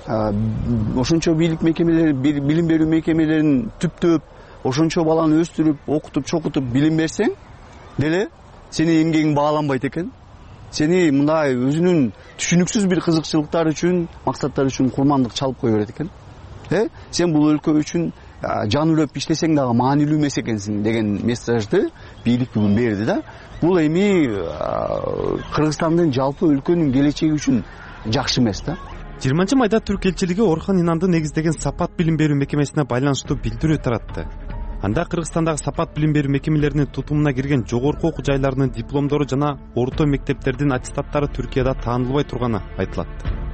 ошончо бийлик мекемелери, билим берүү мекемелерин түптөп, ошончо баланы өстүрүп, окутуп, чокутуп билим берсең, деле сени эмгегиң бааланбайт экен. Сени мындай өзүнүн түшүнүксүз бир кызыкчылыктар үчүн, максаттар үчүн курмандык чалып кое берет экен. Э, сен бул өлкө үчүн жан үлөп иштесең дагы маанилүү эмес экенсиң деген мессажды бийлик бүгүн берди да. Бул эми Кыргызстандын жалпы өлкөнүн келечеги үчүн жакшы эмес да. жыйырманчы майда Түрк элчилиги Орхон Инанды негиздеген Сапат билим берүү мекемесине байланыштуу билдирүү таратты. Анда Кыргызстандагы Сапат билим берүү мекемелеринин тутумуна кирген жогорку окуу жайларынын дипломдору жана орто мектептердин аттестаттары Түркияда таанылбай турганы айтылат.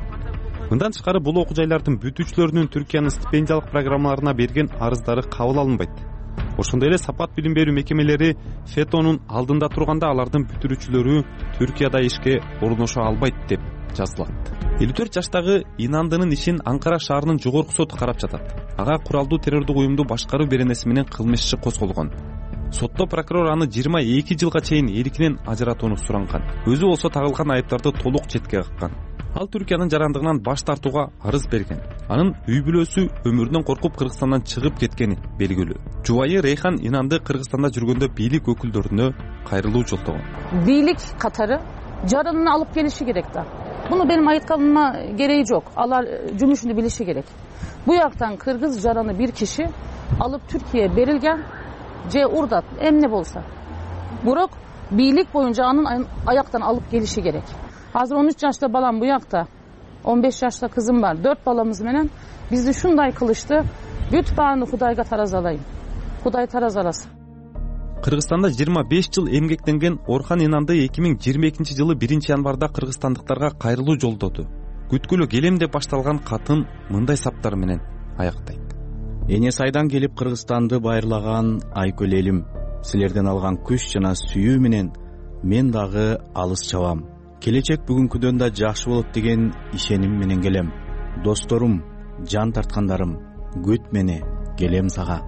Мындан тышкары бул окуу жайлардын бүтүүчүлөрүнүн Түркиянын стипендиялык программаларына берген арыздары кабыл алынбайт. Ошондой эле Сапат билим берүү мекемелери ФЭТОнун алдында турганда алардын бүтүрүүчүлөрү Түркияда ишке орношо албайт деп жазылат. элүү төрт жаштагы Инандынын ишин Анкара шаарынын жогорку соту карап жатат. Ага куралдуу террордук уюмду башкаруу беренеси менен кылмыш иши козголгон. Сотто прокурор аны жыйырма эки жылга чейин эркинен ажыратууну суранган. Өзү болсо тагылган айыптарды толук четке каккан. Ал Түркиянын жарандыгынан баш тартууга арыз берген. Анын үй бүлөсү өмүрүнөн коркуп Кыргызстандан чыгып кеткени белгилүү. Жубайы Рейхан Инанды Кыргызстанда жүргөндө бийлик өкүлдөрүнө кайрылуу жолдогон. Бийлик катары жаранын алып келиши керек да. Bunu benim ayıtkanıma gereği yok. Allah cümüşünü bilişi gerek. Bu yaktan Kırgız jaranı bir kişi alıp Türkiye'ye berilgen C urdat emne bolsa. Buruk birlik boyunca anın ayaktan alıp gelişi gerek. Hazır on üç yaşta balam bu yakta. on beş yaşta kızım var. dört balamız menen. Bizde şunday kılıştı. Lütfen Hudayga taraz alayım. Huday taraz alasın. Кыргызстанда жыйырма беш жыл эмгектенген Орхон Инанды эки миң жыйырма экинчи жылы биринчи январда кыргызстандыктарга кайрылуу жолдоду. Күткүлө келем деп башталган катын мындай саптар менен аяктайт. Эне сайдан келип Кыргызстанды байырлаган Айкөл элим, силерден алган күч жана сүйүү менен мен дагы алыс чабам. Келечек бүгүнкүдөн да жакшы болот деген ишеним менен келем. Досторум, жан тарткандарым, күт мени, келем сага.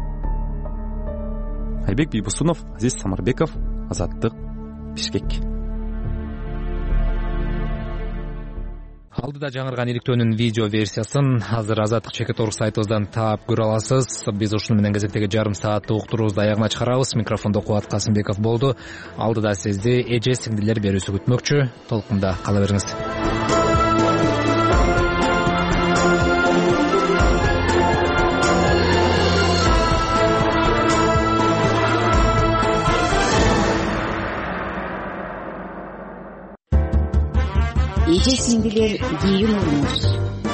Айбек Бийбусунов, Азиз Самарбеков, Азаттык, Бишкек. Алдыда жаңырган иликтөөнүн видео версиясын азыр Азаттык Чекит Орг сайтыбыздан таап көрө аласыз. Биз ушуну менен кезектеги жарым сааттык уктуруубузду аягына чыгарабыз. Микрофондо Кубат Касымбеков болду. Алдыда сизди эже сиңдилер берүүсү күтмөкчү. Толкунда кала бериңиз. Эже сиңдилер кийин уруңуз.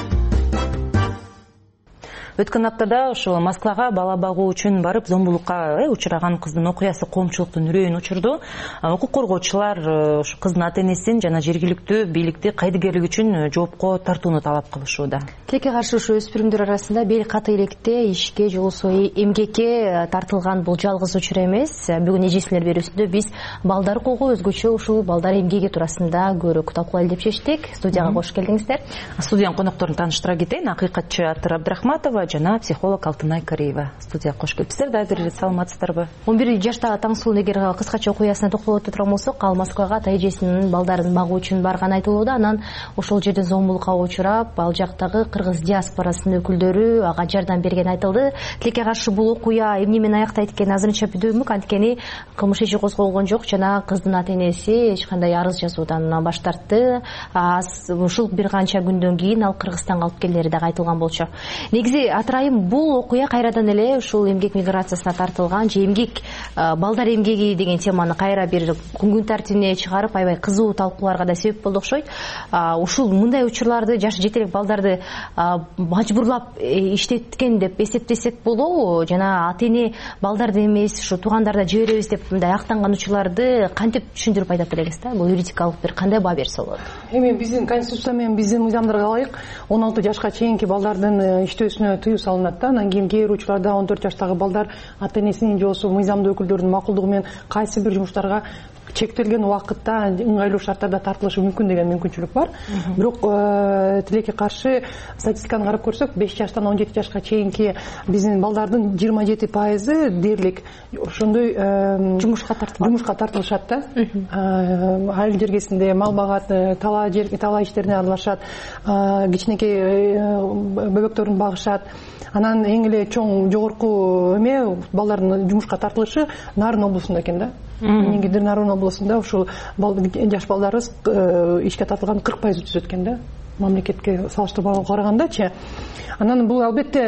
Өткөн аптада ошо Москвага бала багуу үчүн барып зомбулукка учураган кыздын окуясы коомчулуктун үрөйүн учурду. Укук коргоочулар ошо кыздын ата-энесин жана жергиликтүү бийликти кайдыгерлик үчүн жоопко тартууну талап кылышууда. Тилекке каршы ушу өспүрүмдөр арасында бел каты электе ишке жолсоо эмгекке тартылган бул жалгыз учур эмес. Бүгүн эжесиңдер берүүсүндө биз балдар укугу өзгөчө ушул балдар эмгеги туурасында көрөк талкуулайлы деп чечтик. Студияга кош келдиңиздер. Студиянын конокторун тааныштыра кетейин. Акыйкатчы Аттыр Абдрахматова жана психолог Алтынай Кариева студияга кош келипсиздер. Дагы бир саламатсыздарбы? он бир жаштагы Таңсуу эгер кыскача окуясына токтолуп отурган болсок, ал Москвага ата эжесинин балдарын багуу үчүн барганы айтылууда. Анан ошол жерден зомбулукка учурап, ал жактагы кыргыз диаспорасынын өкүлдөрү ага жардам берген айтылды. Тилекке каршы бул окуя эмне менен аяктайт экен азырынча билүүмүк, анткени кылмыш иши козголгон жок жана кыздын ата-энеси эч кандай арыз жазуудан баш тартты. Ушул бир канча күндөн кийин ал Кыргызстанга алып келери дагы айтылган болчу. Негизи Атырайым, бул окуя кайрадан эле ушул эмгек миграциясына тартылган же эмгек балдар эмгеги деген теманы кайра бир күн тартибине чыгарып, аябай кызуу талкууларга да себеп болду окшойт. Ушул мындай учурларды жаш жетелек балдарды мажбурлап иштеткен деп эсептесек болобу? Жана ата-эне балдарды эмес, ушу туугандарды жиберебиз деп мындай актанган учурларды кантип түшүндүрүп айтат элегиз да? Бул юридикалык бир кандай баа берсе болот? Эми биздин конституция менен биздин мыйзамдарга ылайык он алты жашка чейинки балдардын иштөөсүнө тыюу салынат да. Анан кийин кээ бир учурларда он төрт жаштагы балдар ата-энесинин же болбосо мыйзамдуу өкүлдөрдүн макулдугу менен кайсы бир жумуштарга чектелген убакытта ыңгайлуу шарттарда тартылышы мүмкүн деген мүмкүнчүлүк бар. Бирок тилекке каршы статистиканы карап көрсөк, беш жаштан он жети жашка чейинки биздин балдардын жыйырма жети пайызы дээрлик ошондой жумушка тартылат. Жумушка тартылышат да. Айыл жергесинде мал багат, тала жер, тала иштерине аралашат, кичинекей бөбөктөрүн багышат. Анан эң эле чоң жогорку эме балдардын жумушка тартылышы Нарын облусунда экен да. Негидир Нарын облусунда ушул жаш балдарыбыз ишке тартылган кырк пайыз түзөт экен да. Мамлекетке салыштырмалуу карагандачы. Анан бул албетте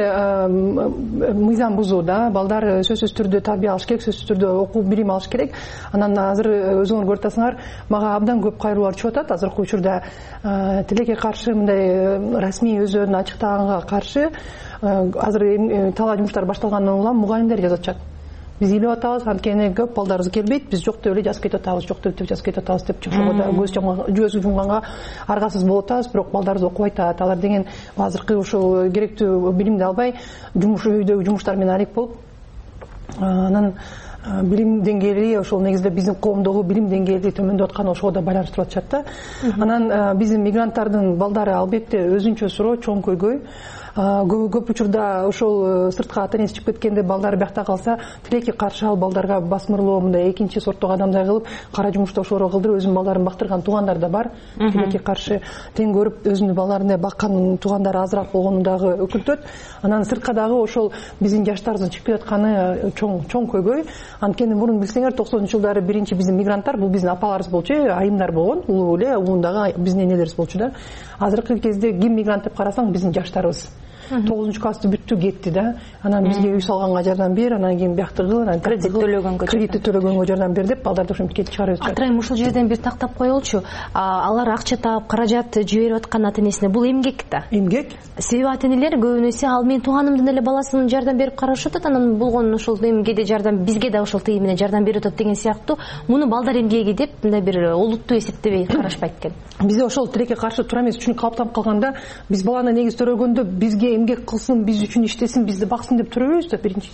мыйзам бузуу да. Балдар сөзсүз түрдө тарбия алыш керек, сөзсүз түрдө окуу билим алыш керек. Анан азыр өзүңөр көрүп атасыңар, мага абдан көп кайрылуулар чыгып атат. Азыркы учурда тилекке каршы мындай расмий өзүн ачыктаганга каршы азыр талаа жумуштар башталгандан улам мугалимдер жазып атышат. Биз илеп атабыз, анткени көп балдарыбыз келбейт, биз жок деп эле жазып кетип атабыз, жок деп жазып кетип атабыз деп чошогода көз жумганга аргасыз болуп атабыз, бирок балдарыбыз окубай атат. Алар деген азыркы ушул керектүү билимди албай, жумуш үйдөгү жумуштар менен алек болуп, анан билим деңгээли ошол негизде биздин коомдогу билим деңгээли төмөндөп атканы ошого да байланыштырып атышат да. Анан биздин мигранттардын балдары албетте өзүнчө суроо, чоң көйгөй. Көп учурда ошол сыртка ата-энеси чыгып кеткенде балдары биякта калса, тилекке каршы ал балдарга басмырлоо, мындай экинчи сорттук адамдай кылып, кара жумушта ошолорго кылдырып, өзүнүн балдарын бактырган туугандар да бар. Тилекке каршы тең көрүп, өзүнүн балдарын баккан туугандары азыраак болгону дагы өкүлтөт. Анан сыртка дагы ошол биздин жаштардын чыгып кетатканы чоң чоң көйгөй. Анткени мурун билсеңер, токсонунчу жылдары биринчи биздин мигранттар, бул биздин апаларыбыз болчу, айымдар болгон, улуу эле, улуундагы биздин энелерибиз болчу да. Азыркы кезде ким мигрант деп карасаң, биздин жаштарыбыз. тогузунчу классты бүттү, кетти да. Анан бизге үй салганга жардам бер, анан кийин биякты кыл, анан кредит төлөгөнгө кредит төлөгөнгө жардам бер деп балдарды ошентип кетип чыгарып атышат. Атырайым, ушул жерден бир тактап коелучу. Алар акча таап, каражат жиберип аткан ата-энесине бул эмгек да. Эмгек. Себеби ата-энелер көбүнесе ал менин тууганымдын эле баласын жардам берип карашып атат, анан болгон ошол эмгеде жардам бизге да ошол тыйым менен жардам берип атат деген сыяктуу. Муну балдар эмгеги деп мындай бир олуттуу эсептебей карашпайт экен. Бизде ошол тилекке каршы тура эмес үчүн калыптанып калганда, биз баланы негиз төрөгөндө бизге эмгек кылсын, биз үчүн иштесин, бизди баксын деп төрөбөйбүз да биринчичи.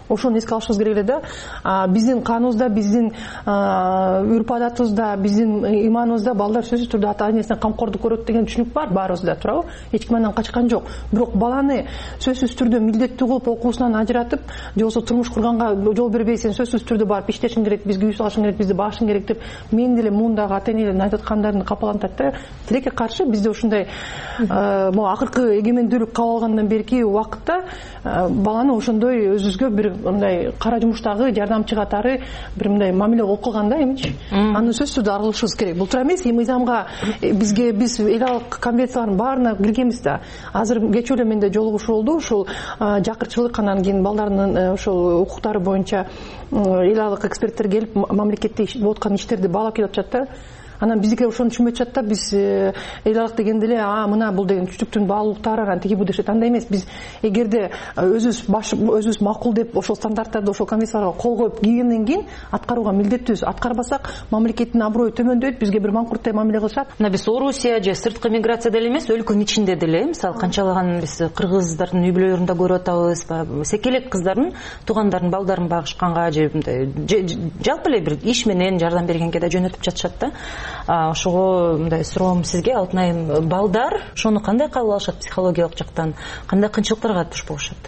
ошону эске алышыбыз керек эле да. Биздин каныбызда, биздин үрп адатыбызда, биздин иманыбызда балдар сөзсүз түрдө ата энесине камкордук көрөт деген түшүнүк бар баарыбызда, туурабы? Эч ким андан качкан жок. Бирок баланы сөзсүз түрдө милдеттүү кылып окуусунан ажыратып, же болбосо турмуш курганга жол бербей, сен сөзсүз түрдө барып иштешиң керек, бизге үй салышың керек, бизди багышың керек деп мен деле мундагы ата энелердин айтып аткандарын капалантат да. Тилекке каршы бизде ушундай могу акыркы эгемендүүлүк кабыл алгандан берки убакытта баланы ошондой өзүбүзгө бир мындай кара жумуштагы жардамчы катары бир мындай мамиле кылып калган да эмичи. Аны сөзсүз түрдө арылышыбыз керек. Бул туура эмес. Эми мыйзамга бизге биз эл аралык конвенциялардын баарына киргенбиз да. Азыр кечээ эле менде жолугушуу болду. Ушул жакырчылык, анан кийин балдардын ушул укуктары боюнча эл аралык эксперттер келип мамлекетте болуп аткан иштерди баалап келип атышат да. Анан биздики ошону түшүнбөй атышат да. Биз эл аралык дегенде эле а мына бул деген түштүктүн баалуулуктары, анан тиги бу дешет. Андай эмес. Биз эгерде өзүбүз баш өзүбүз макул деп ошол стандарттарды, ошол конвенцияларга кол коюп кийгенден кийин аткарууга милдеттүүбүз. Аткарбасак мамлекеттин аброю төмөндөйт, бизге бир маңкурттай мамиле кылышат. Мына биз Орусия же сырткы миграция деле эмес, өлкөнүн ичинде деле, мисалы канчалаган биз кыргыздардын үй бүлөлөрүндө көрүп атабыз, секелек кыздардын туугандарын балдарын багышканга же жалпы эле бир иш менен жардам бергенге да жөнөтүп жатышат да. Ошого мындай суроом сизге, Алтынайым, балдар ошону кандай кабыл алышат психологиялык жактан, кандай кыйынчылыктарга туш болушат?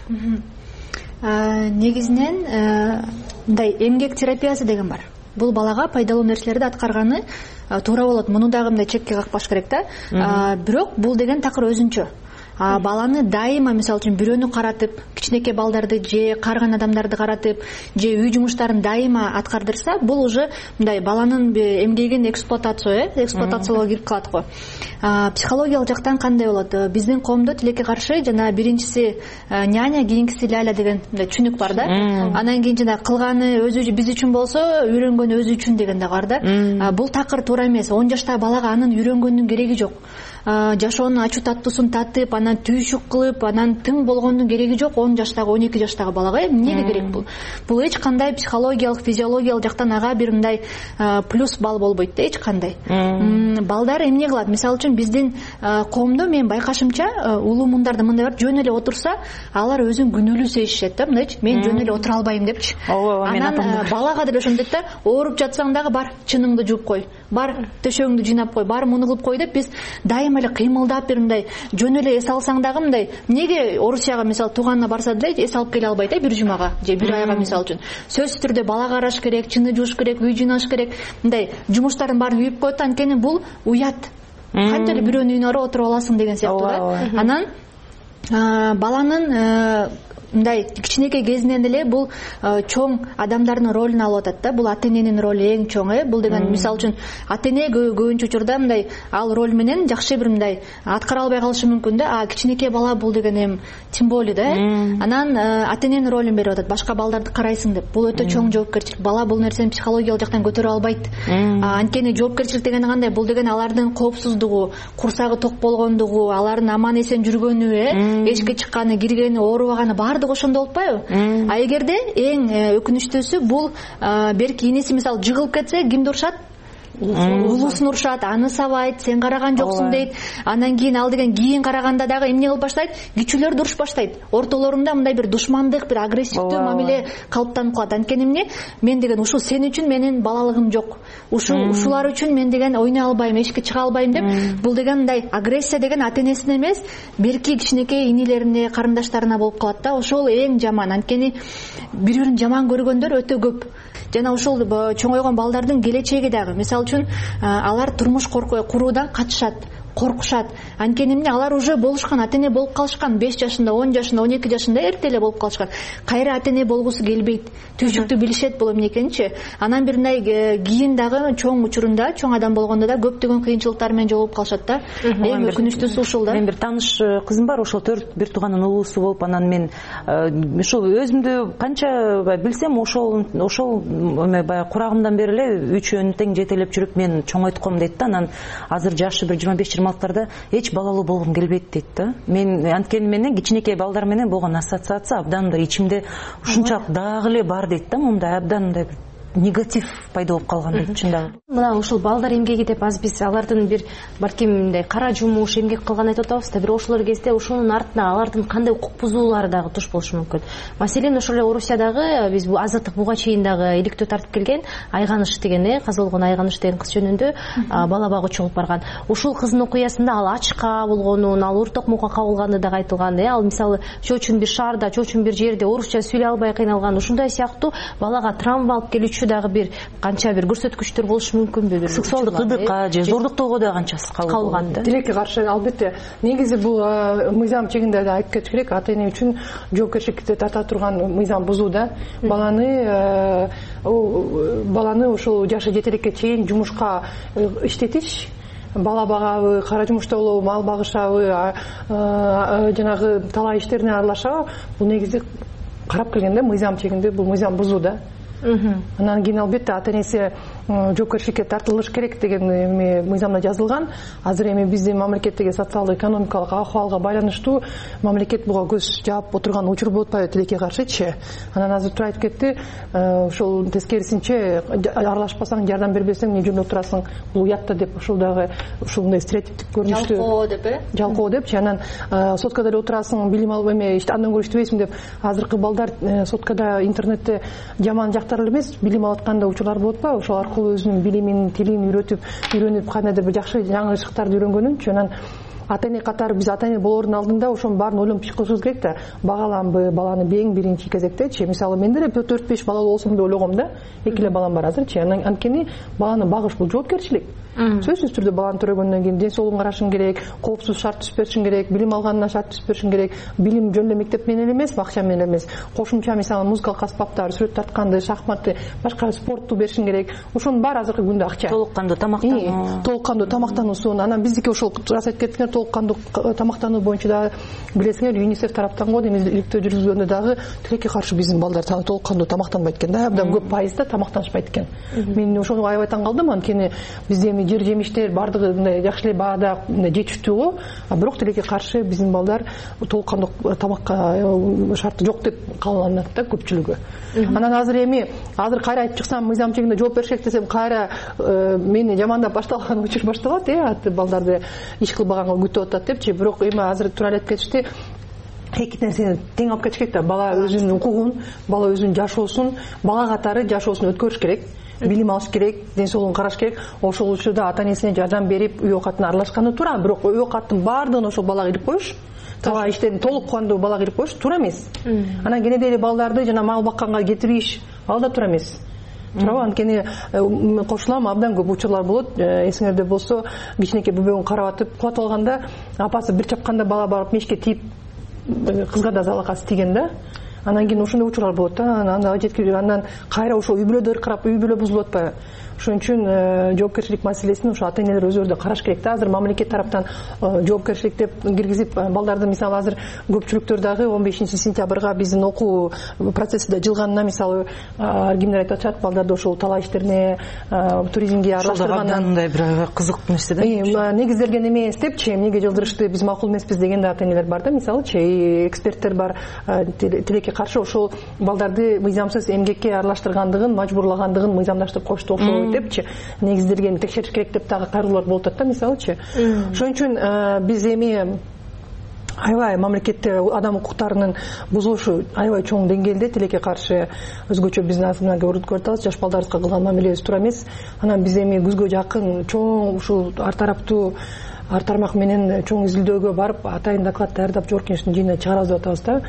Негизинен мындай эмгек терапиясы деген бар. Бул балага пайдалуу нерселерди аткарганы туура болот. Муну дагы мындай чекке какпаш керек да. Бирок бул деген такыр өзүнчө. Баланы дайыма, мисалы үчүн, бирөөнү каратып, кичинекей балдарды же карыган адамдарды каратып, же үй жумуштарын дайыма аткардырса, бул уже мындай баланын эмгегин эксплуатация, э, эксплуатациялоого кирип калат го. Психологиялык жактан кандай болот? Биздин коомдо тилекке каршы жана биринчиси няня, кийинкиси ляля деген түшүнүк бар да. Анан кийин жана кылганы өзү биз үчүн болсо, үйрөнгөнү өзү үчүн деген да бар да. Бул такыр туура эмес. он жаштагы балага анын үйрөнгөнүнүн кереги жок. Жашоонун ачуу таттуусун татып, анан түйшүк кылып, анан тың болгондун кереги жок он жаштагы, он эки жаштагы балага. Эмнеге керек бул? Бул эч кандай психологиялык, физиологиялык жактан ага бир мындай плюс балл болбойт да, эч кандай. Балдар эмне кылат? Мисалы үчүн биздин коомдо мен байкашымча улуу мундарды мындай бар, жөн эле отурса, алар өзүн күнөөлүү сезишет да, мындайчы. Мен жөн эле отура албайм депчи. Анан балага деле ошондойт да, ооруп жатсаң дагы бар чыныңды жууп кой, бар төшөгүңдү жыйнап кой, бар муну кылып кой деп биз дайыма эле кыймылдап бир мындай жөн эле эс алсаң дагы мындай, эмнеге Орусияга мисалы тууганына барса деле эс алып келе албайт э, бир жумага же бир айга мисалы үчүн. Сөзсүз түрдө бала караш керек, чыны жууш керек, үй жыйнаш керек, мындай жумуштардын баарын үйүп коет, анткени бул уят. Канчалык бирөөнүн үйүнө барып отуруп аласың деген сыяктуу да. Анан баланын мындай кичинекей кезинен эле бул чоң адамдардын ролун алып атат да. Бул ата эненин ролу эң чоң э. Бул деген мисалы үчүн ата эне көбүнчө учурда мындай ал роль менен жакшы бир мындай аткара албай калышы мүмкүн да. А кичинекей бала бул деген эми тем более да э. Анан ата эненин ролун берип атат. Башка балдарды карайсың деп. Бул өтө чоң жоопкерчилик. Бала бул нерсени психологиялык жактан көтөрө албайт. Анткени жоопкерчилик деген кандай? Бул деген алардын коопсуздугу, курсагы ток болгондугу, алардын аман эсен жүргөнү э, эшикке чыкканы, киргени, оорубаганы баардыгы ошондо болуппайбы? А эгерде эң өкүнүчтүүсү бул берки энеси мисалы жыгылып кетсе, кимди урушат? Улуусун урушат, аны сабайт, сен караган жоксуң дейт. Анан кийин ал деген кийин караганда дагы эмне кылып баштайт? Кичүүлөрдү уруш баштайт. Ортолорунда мындай бир душмандык, бир агрессивдүү мамиле калыптанып калат. Анткени эмне? Мен деген ушул сен үчүн менин балалыгым жок. Ушул ушулар үчүн мен деген ойной албайм, эшикке чыга албайм деп. Бул деген мындай агрессия деген ата энесине эмес, берки кичинекей инилерине, карындаштарына болуп калат да. Ошол эң жаман. Анткени бири-бирин жаман көргөндөр өтө көп. Жана ошол чоңойгон балдардын келечеги дагы. Мисалы үчүн алар турмуш куруудан качышат, коркушат. Анткени эмне? Алар уже болушкан, ата эне болуп калышкан. беш жашында, он жашында, он эки жашында эрте эле болуп калышкан. Кайра ата эне болгусу келбейт. Түйшүктү билишет бул эмне экенинчи. Анан бир мындай кийин дагы чоң учурунда, чоң адам болгондо да көптөгөн кыйынчылыктар менен жолугуп калышат да. Эң өкүнүчтүүсү ушул да. Мен бир тааныш кызым бар, ошол төрт бир тууганын уулусу болуп, анан мен ошол өзүмдү канча билсем, ошол ошол баягы курагымдан бери эле үчөөнү тең жетелеп жүрүп мен чоңойтком дейт да. Анан азыр жашы бир жыйырма беш жыйырма алтыларда эч балалуу болгум келбейт дейт да. Мен анткени менен кичинекей балдар менен болгон ассоциация абдан да ичимде ушунчалык дагы эле бар дейт да. Мындай абдан мындай негатив пайда болуп калган чындап. Мына ушул балдар эмгеги деп аз биз алардын бир балким мындай кара жумуш эмгек кылган айтып атабыз да, бирок ошолор кезде ошонун артына алардын кандай укук бузуулары дагы туш болушу мүмкүн. Маселен ошол эле Орусиядагы биз бул азаттык буга чейин дагы иликтөө тартып келген Айганыш деген э Казылгон Айганыш деген кыз жөнүндө бала багуучу болуп барган. Ушул кыздын окуясында ал ачка болгонун, ал ур токмокко кабылганы дагы айтылган э. Ал мисалы чоочун бир шаарда, чоочун бир жерде орусча сүйлөй албай кыйналган. Ушундай сыяктуу балага травма алып келүүчү дагы бир канча бир көрсөткүчтөр болушу мүмкүнбү? Сексуалдык ызыкка же зордуктоого да канчасы калган. Тилекке каршы албетте негизи бул мыйзам чегинде да айтып кетиш керек. Ата эне үчүн жоопкерчиликке тарта турган мыйзам бузуу да. Баланы баланы ошол жашы жетелекке чейин жумушка иштетиш, бала багабы, кара жумушта болобу, мал багышабы, жанагы талаа иштерине аралашабы, бул негизи карап келгенде мыйзам чегинде бул мыйзам бузуу да. Анан кийин албетте ата энеси жоопкерчиликке тартылыш керек деген эми мыйзамда жазылган. Азыр эми биздин мамлекеттеги социалдык экономикалык акыбалга байланыштуу мамлекет буга көз жаап отурган учур болуп атпайбы тилекке каршычы. Анан азыр тура айтып кетти, ошол тескерисинче аралашпасаң, жардам бербесең эмне жөнүндө отурасың, бул уятта деп ошол дагы ушундай стереотиптик көрүнүштүү. Жалкоо деп э? Жалкоо депчи. Анан соткада эле отурасың, билим алып эме андан көрө иштебейсиң деп азыркы балдар соткада интернетте жаман жактар эле эмес, билим алып атканда учурлар болуп атпайбы? Ошол аркылуу өзүнүн билимин, тилин үйрөтүп, үйрөнүп кандайдыр бир жакшы жаңылыштарды үйрөнгөнүнчү. Анан ата эне катары биз ата эне болоордун алдында ошонун баарын ойлонуп иш кылышыбыз керек да. Багаламбы баланы эң биринчи кезектечи. Мисалы мен деле төрт беш балалуу болсом деп ойлогом да. Эки эле балам бар азырчы. Анткени баланы багыш бул жоопкерчилик. Сөзсүз түрдө баланы төрөгөндөн кийин ден соолугун карашың керек, коопсуз шарт түзүп беришиң керек, билим алганына шарт түзүп беришиң керек. Билим жөн эле мектеп менен эле эмес, акча менен эле эмес. Кошумча мисалы музыкалык аспаптар, сүрөт тартканды, шахматты, башка спортту беришиң керек. Ошонун баары азыркы күндө акча. Толук кандуу тамактануу. Толук кандуу тамактануусун. Анан биздики ошол айтып кеткендер толук кандуу тамактануу боюнча да билесиңер, ЮНИСЕФ тараптан го эми иликтөө жүргүзгөндө дагы тилекке каршы биздин балдар толук кандуу тамактанбайт экен да, абдан көп пайызда тамактанышпайт экен. Мен ошону аябай таң калдым, анткени бизде эми жер жемиштер бардыгы мындай жакшы эле баада жетиштүү го, а бирок тилекке каршы биздин балдар толук кандуу тамакка шарты жок деп кабылданат да көпчүлүгү. Анан азыр эми азыр кайра айтып чыксам, мыйзам чегинде жооп бериш керек десем, кайра мени жамандап башталган учур башталат э, аты балдарды иш кылбаганга күтүп атат депчи. Бирок эми азыр туура айтып кетишти, эки нерсени тең алып кетиш керек да. Бала өзүнүн укугун, бала өзүнүн жашоосун, бала катары жашоосун өткөрүш керек, билим алыш керек, ден соолугун караш керек. Ошол учурда ата энесине жардам берип, үй окатына аралашканы туура, бирок үй окаттын баардыгын ошол балага илип коюш, талаа иштерин толук кандуу балага илип коюш туура эмес. Анан кенеде эле балдарды жана мал бакканга кетириш, ал да туура эмес. Туурабы? Анткени кошулам, абдан көп учурлар болот. Эсиңерде болсо, кичинекей бөбөгүн карап атып, кулатып алганда, апасы бир чапканда бала барып мешке тийип, кызга да залакасы тийген да. Анан кийин ошондой учурлар болот да. Анан жеткирип, анан кайра ошол үй бүлөдө ыркырап, үй бүлө бузулуп атпайбы? Ошон үчүн жоопкерчилик маселесин ошо ата энелер өзүлөрү да караш керек да. Азыр мамлекет тараптан жоопкерчилик деп киргизип, балдарды мисалы азыр көпчүлүктөр дагы он бешинчи сентябрга биздин окуу процесси да жылганына мисалы кимдер айтып атышат, балдарды ошол талаа иштерине, туризмге аралаштыргандан мындай бир кызыктуу нерсе да. Негизделген эмес депчи, эмнеге жылдырышты, биз макул эмеспиз деген да ата энелер бар да. Мисалычы эксперттер бар, тилекке каршы ошол балдарды мыйзамсыз эмгекке аралаштыргандыгын, мажбурлагандыгын мыйзамдаштырып коюшту окшойт депчи, негизделген текшериш керек деп дагы кайрылуулар болуп атат да мисалычы. Ошон үчүн биз эми аябай мамлекетте адам укуктарынын бузулушу аябай чоң деңгээлде тилекке каршы өзгөчө биздин азыркы көрүп атабыз, жаш балдарыбызга кылган мамилебиз туура эмес. Анан биз эми күзгө жакын чоң ушул ар тараптуу ар тармак менен чоң изилдөөгө барып, атайын доклад даярдап Жогорку Кеңештин жыйынына чыгарабыз деп атабыз да.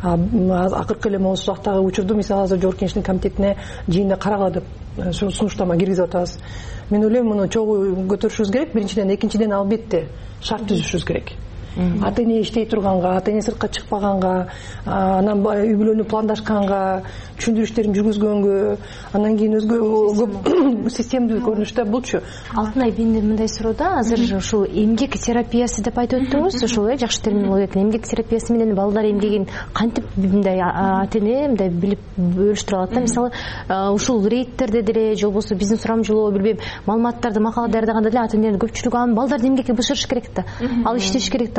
Акыркы эле могул сузактагы учурду мисалы азыр Жогорку Кеңештин комитетине жыйында карагыла деп сунуштама киргизип атабыз. Мен ойлойм, муну чогуу көтөрүшүбүз керек. Биринчиден, экинчиден албетте шарт түзүшүбүз керек. Ата эне иштей турганга, ата эне сыртка чыкпаганга, анан үй бүлөнү пландашканга, түшүндүрүштөрүн жүргүзгөнгө, анан кийин өзгө системдүү көрүнүштө булчу. Алтынай, мен мындай суроо, азыр ушул эмгек терапиясы деп айтып өттүңүз, ошол э жакшы термин болот экен. Эмгек терапиясы менен балдар эмгегин кантип мындай ата эне мындай билип бөлүштүрө алат да? Мисалы, ушул рейдтерде деле же болбосо биздин сурамжылоо, билбейм, маалыматтарды, макала даярдаганда деле ата энелердин көпчүлүгү анын балдарды эмгекке бышырыш керек да. Ал иштеш керек да.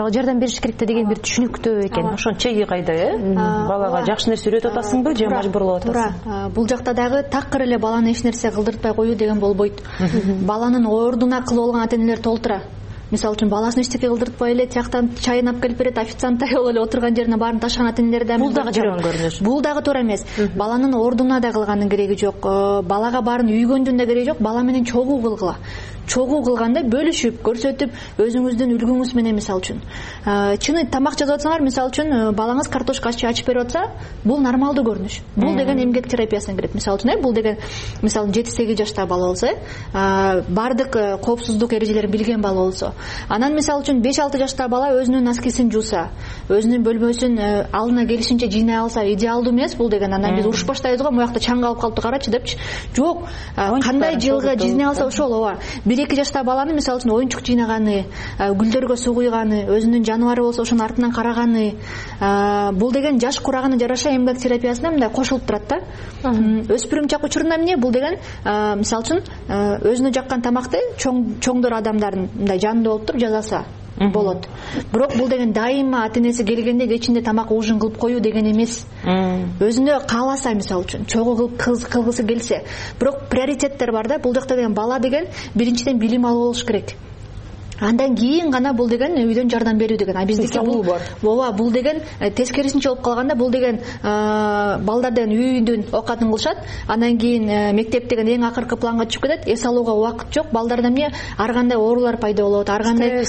бирок жардам бериш керек да деген бир түшүнүктүү экен. Ошонун чеги кайда, э? Балага жакшы нерсе үйрөтүп атасыңбы же мажбурлап атасың? Туура. Бул жакта дагы такыр эле баланы эч нерсе кылдыртпай коюу деген болбойт. Баланын ордуна кылып алган ата энелер толтура. Мисалы үчүн баласын эчтеке кылдыртпай эле тияктан чайын алып келип берет, официанттай болуп эле отурган жерине баарын ташкан ата энелер да бул дагы жаман көрүнүш. Бул дагы туура эмес. Баланын ордуна да кылганын кереги жок. Балага баарын үйгөндүн да кереги жок. Бала менен чогуу кылгыла. Чогуу кылганда бөлүшүп, көрсөтүп, өзүңүздүн үлгүңүз менен мисалы үчүн. Чыны тамак жасап атсаңар, мисалы үчүн балаңыз картошка ачып берип атса, бул нормалдуу көрүнүш. Бул деген эмгек терапиясына кирет. Мисалы үчүн, бул деген мисалы жети сегиз жаштагы бала болсо, бардык коопсуздук эрежелерин билген бала болсо, анан мисалы үчүн беш алты жаштагы бала өзүнүн носкисин жууса, өзүнүн бөлмөсүн алдына келишинче жыйнай алса идеалдуу эмес бул деген. Анан биз уруш баштайбыз го, моякта чаң калып калыптыр, карачы депчи. Жок, кандай жылга жыйнай алса ошол, ооба. бир эки жаштагы баланы мисалы үчүн оюнчук жыйнаганы, гүлдөргө суу куйганы, өзүнүн жаныбары болсо ошонун артынан караганы, бул деген жаш курагына жараша эмгек терапиясына мындай кошулуп турат да. Өспүрүм чак учурунда эмне бул деген мисалы үчүн өзүнө жаккан тамакты чоңдор адамдардын мындай жанында болуп туруп жасаса болот. Бирок бул деген дайыма ата энеси келгенде кечинде тамак ужин кылып коюу деген эмес. Өзүнө кааласа мисалы үчүн чогуу кылып кылгысы келсе. Бирок приоритеттер бар да. Бул жакта деген бала деген биринчиден билим алып болуш керек. Андан кийин гана бул деген үйдөн жардам берүү деген. А биздики бул ооба бул деген тескерисинче болуп калганда бул деген балдар деген үйдүн оокатын кылышат. Андан кийин мектеп деген эң акыркы планга түшүп кетет. Эс алууга убакыт жок. Балдарда эмне ар кандай оорулар пайда болот, ар кандай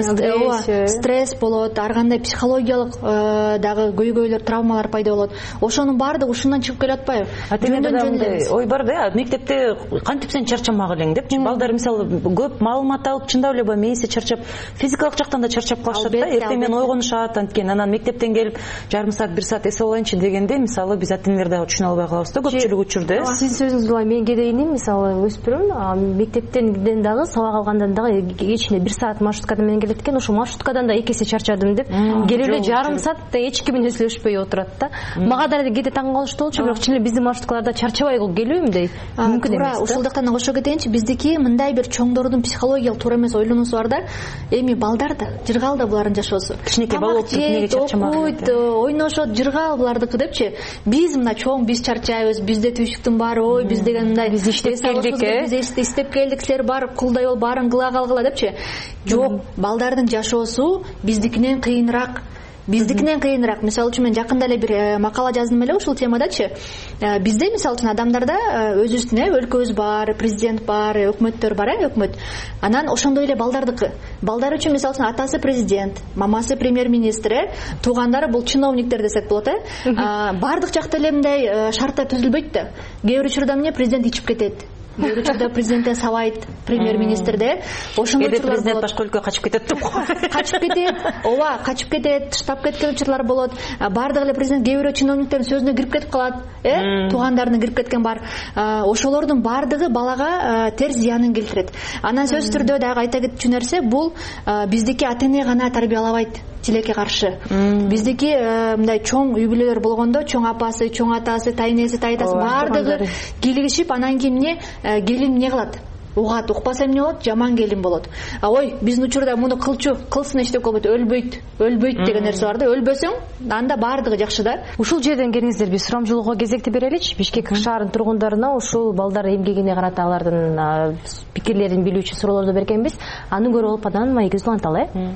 стресс болот, ар кандай психологиялык дагы көйгөйлөр, травмалар пайда болот. Ошонун баардыгы ушундан чыгып келип атпайбы? Жөндөндө ой бар да, мектепте кантип сен чарчамак элең депчи. Балдар мисалы көп маалымат алып чындап эле чарчап, физикалык жактан да чарчап калышат да. Эртең менен ойгонушат, анткени анан мектептен келип жарым саат бир саат эс алайынчы дегенде мисалы биз ата энелер дагы түшүнө албай калабыз да көпчүлүк учурда. Сиздин сөзүңүздү улай мен кедейинин мисалы өспүрүм мектептен дагы сабак алгандан дагы кечинде бир саат маршруткада менен келет экен. Ошо маршруткадан да эки эсе чарчадым деп келип эле жарым саатта эч ким менен сүйлөшпөй отурат да. Мага да кээде таң калыштуу болчу, бирок чын эле биздин маршруткаларда чарчабай келүү мындай мүмкүн эмес. Туура, ушулдуктан кошо кетейинчи. Биздики мындай бир чоңдордун психологиялык туура эмес ойлонуусу бар да. Эми балдар да жыргал да булардын жашоосу. Кичинекей бала болуп туруп эмнеге чарчамак, окуйт, ойношот, жыргал булардыкы депчи. Биз мына чоң биз чарчайбыз, бизде түйшүктүн баары, ой биз деген мындай биз иштеп келдик, э биз иштеп келдик, силер барып кулдай болуп баарын кыла калгыла депчи. Жок, балдардын жашоосу биздикинен кыйыныраак. Биздикинен кыйыныраак. Мисалы үчүн мен жакында эле бир макала жаздым эле ушул темадачы. Бизде мисалы үчүн адамдарда өзүбүздүн өлкөбүз бар, президент бар, өкмөттөр бар, э, өкмөт. Анан ошондой эле балдардыкы. Балдар үчүн мисалы үчүн атасы президент, мамасы премьер-министр, туугандары бул чиновниктер десек болот, э. Бардык жакта эле мындай шарттар түзүлбөйт да. Кээ бир учурда эмне президент ичип кетет. Бир учурда президенттен сабайт премьер-министрде. Ошондой учурлар президент башка өлкөгө качып кетет деп. Качып кетет. Ооба, качып кетет, таштап кеткен учурлар болот. Бардык эле президент кээ бирөө чиновниктердин сөзүнө кирип кетип калат, э? Туугандарына кирип кеткен бар. Ошолордун бардыгы балага терс зыянын келтирет. Анан сөзсүз түрдө дагы айта кетчү нерсе бул биздики ата эне гана тарбиялабайт тилекке каршы. Биздики мындай чоң үй бүлөлөр болгондо чоң апасы, чоң атасы, тайнеси, тайтасы бардыгы кийлигишип анан кийин эмне келин эмне кылат? Угат, укпаса эмне болот? Жаман келин болот. А ой, биздин учурда муну кылчу, кылсын эчтеке болбойт, өлбөйт, өлбөйт деген нерсе бар да. Өлбөсөң, анда бардыгы жакшы да. Ушул жерден келиңиздер, биз сурамжылоого кезекти береличи. Бишкек шаарынын тургундарына ушул балдар эмгегине карата алардын пикирлерин билүү үчүн суроолорду бергенбиз. Аны көрүп алып анан маегибизди уланталы, э?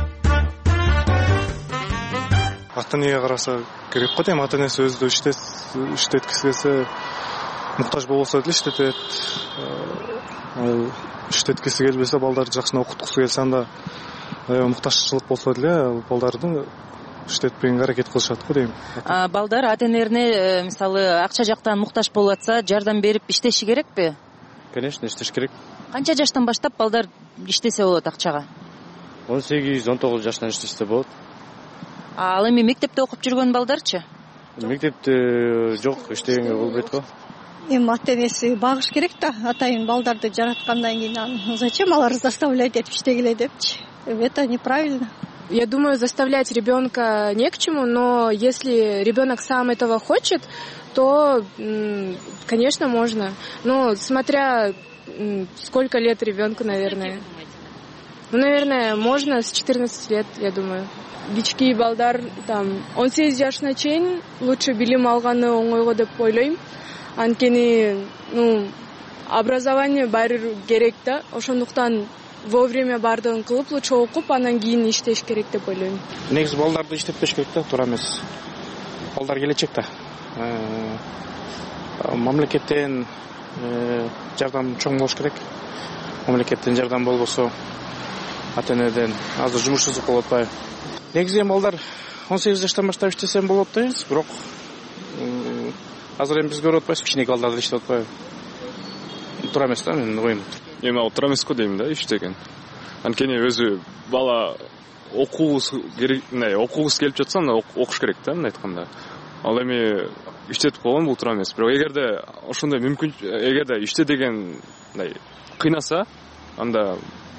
Ата энеге караса керек го дейм. Ата энеси өзү иштет, иштеткиси келсе муктаж болбосо деле иштетет. Иштеткиси келбесе, балдарды жакшына окуткусу келсе, анда муктажчылык болсо деле балдардын иштетпегенге аракет кылышат го дейм. Балдар ата энелерине мисалы акча жактан муктаж болуп атса, жардам берип иштеши керекпи? Конечно, иштеш керек. Канча жаштан баштап балдар иштесе болот акчага? он сегиз он тогуз жаштан иштесе болот. Ал эми мектепте окуп жүргөн балдарчы? Мектепте жок, иштегенге болбойт го. Эми ата энеси багыш керек да, атайын балдарды жараткандан кийин зачем алар заставлять этип иштегиле депчи. Это неправильно. Я думаю, заставлять ребенка не к чему, но если ребенок сам этого хочет, то, конечно, можно. Но смотря сколько лет ребенку, наверное. Ну, наверное, можно с четырнадцати лет, я думаю. Кички балдар там он сегиз жашына чейин лучше билим алганы оңойго деп ойлойм. Анткени, ну, образование баары керек да. Ошондуктан вовремя бардыгын кылып, лучше окуп, анан кийин иштеш керек деп ойлойм. Негизи балдарды иштетпеш керек да, туура эмес. Балдар келечек да. Мамлекеттен жардам чоң болуш керек. Мамлекеттен жардам болбосо ата энеден азыр жумушсуздук болуп атпайбы. Негизи балдар он сегиз жаштан баштап иштесем болот дейбиз, бирок азыр эми биз көрүп атпайбыз, кичинекей балдар да иштеп атпайбы. Туура эмес да, менин оюм. Эми ал туура эмес го дейм да, иштеген. Анткени өзү бала окугусу керек, мындай окугусу келип жатса, анда окуш керек да, мындай айтканда. Ал эми иштетип койгон бул туура эмес. Бирок эгерде ошондой мүмкүн, эгерде иште деген мындай кыйнаса, анда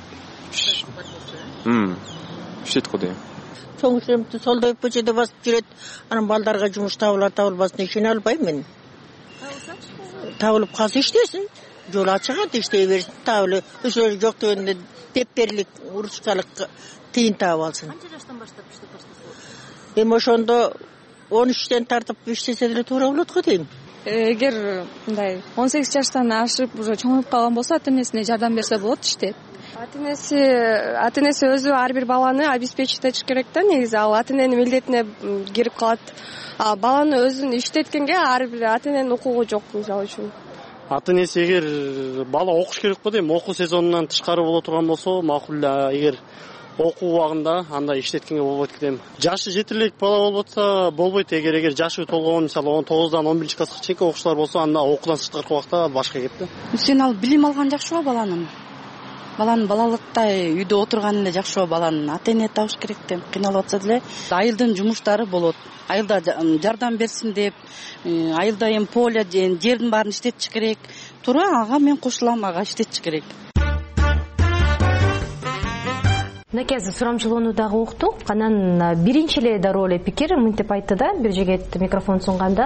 Мм. Иштетип го дейм. Чоң семти солдой көчөдө басып жүрөт. Анан балдарга жумуш табылар табылбасын ишене албайм мен. Табылып калса иштесин. Жол ачыгат, иштей берсин. Табылып ошол жок дегенде тепперлик, урушкалык тыйын таап алсын. Канча жаштан баштап иштеп баштаса? Эми ошондо он үчтөн тартып иштесе деле туура болот го дейм. Эгер мындай он сегиз жаштан ашып, уже чоңоюп калган болсо, ата-энесине жардам берсе болот, иштейт. Ата-энеси, ата-энеси өзү ар бир баланы обеспечить этиш керек да, негизи ал ата-эненин милдетине кирип калат. А баланы өзүн иштеткенге ар бир ата-эненин укугу жок, мисалы үчүн. Ата-энеси эгер бала окуш керек го дейм, окуу сезонунан тышкары боло турган болсо, макул эле. Эгер окуу убагында анда иштеткенге болбойт дейм. Жашы жетирлик бала болуп атса болбойт. Эгер эгер жашы толгон, мисалы он тогуздан он биринчи класска чейинки окуучулар болсо, анда окуудан сырткы убакта башка кеп да. Сен ал билим алган жакшыбы баланын? Баланын балалыкта үйдө отурганы эле жакшыбы, баланын ата-эне табыш керек деп кыйналып атса деле, айылдын жумуштары болот. Айылда жардам берсин деп, айылда эми поле, жердин баарын иштетиш керек. Туура, ага мен кошулам, ага иштетиш керек. Мынакей азыр сурамчылоону дагы уктук. Анан биринчи эле да роль пикир мынтип айтты да, бир жигит микрофон сунганда,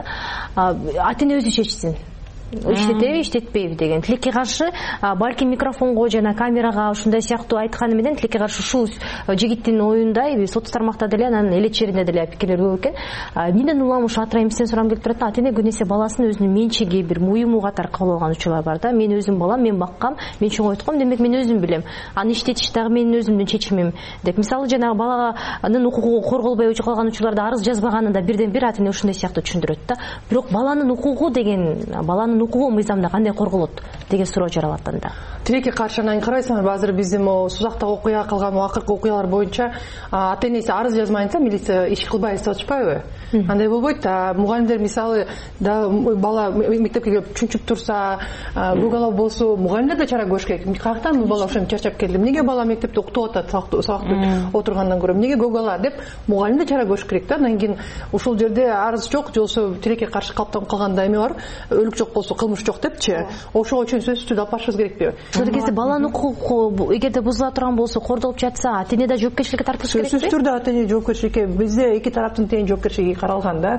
ата-эне өзү чечсин. Иштетеби, иштетпейби деген. Тилекке каршы балким микрофонго жана камерага ушундай сыяктуу айтканы менен тилекке каршы ушул жигиттин оюндай соц тармакта деле анан эле черинде деле пикирлер көп экен. Менден улам ушу атырайымызден сурам келип турат. Ата-эне көбүнесе баласын өзүнүн менчиги, бир буюму катары кабыл алган учурлар бар да. Мен өзүм балам, мен баккам, мен чоңойтком, демек мен өзүм билем. Аны иштетиш дагы менин өзүмдүн чечимим деп. Мисалы жанагы баланын укугу корголбой калган учурларда арыз жазбаганын да бирден бир ата-эне ушундай сыяктуу түшүндүрөт да. Бирок баланын укугу деген, баланын укугу мыйзамда кандай корголот деген суроо жаралат анда. Тилекке каршы анан карайсыңар, азыр биздин Сузактагы окуя кылган акыркы окуялар боюнча ата-энеси арыз жазмайынса милиция иш кылбайбыз деп атышпайбы? Андай болбойт да. Мугалимдер мисалы да бала мектепке келип чүнчүп турса, бугала болсо, мугалимдер да чара көрүш керек. Каяктан бул бала ошентип чарчап келди? Эмнеге бала мектепте уктуп атат, сабакты отургандан көрө? Эмнеге гогала деп мугалимдер чара көрүш керек да. Андан кийин ушул жерде арыз жок, жолсо тилекке каршы калыптан калганда эме бар, өлүк жок болсо кылмыш жок депчи. Ошого чейин сөзсүз алып барышыбыз керекпи? Ошол кезде баланын укугу эгерде бузула турган болсо, кордолуп жатса, ата-эне да жоопкерчиликке тартылыш керекпи? Сөзсүз түрдө ата-эне жоопкерчиликке, бизде эки тараптын тең жоопкерчилиги каралган да.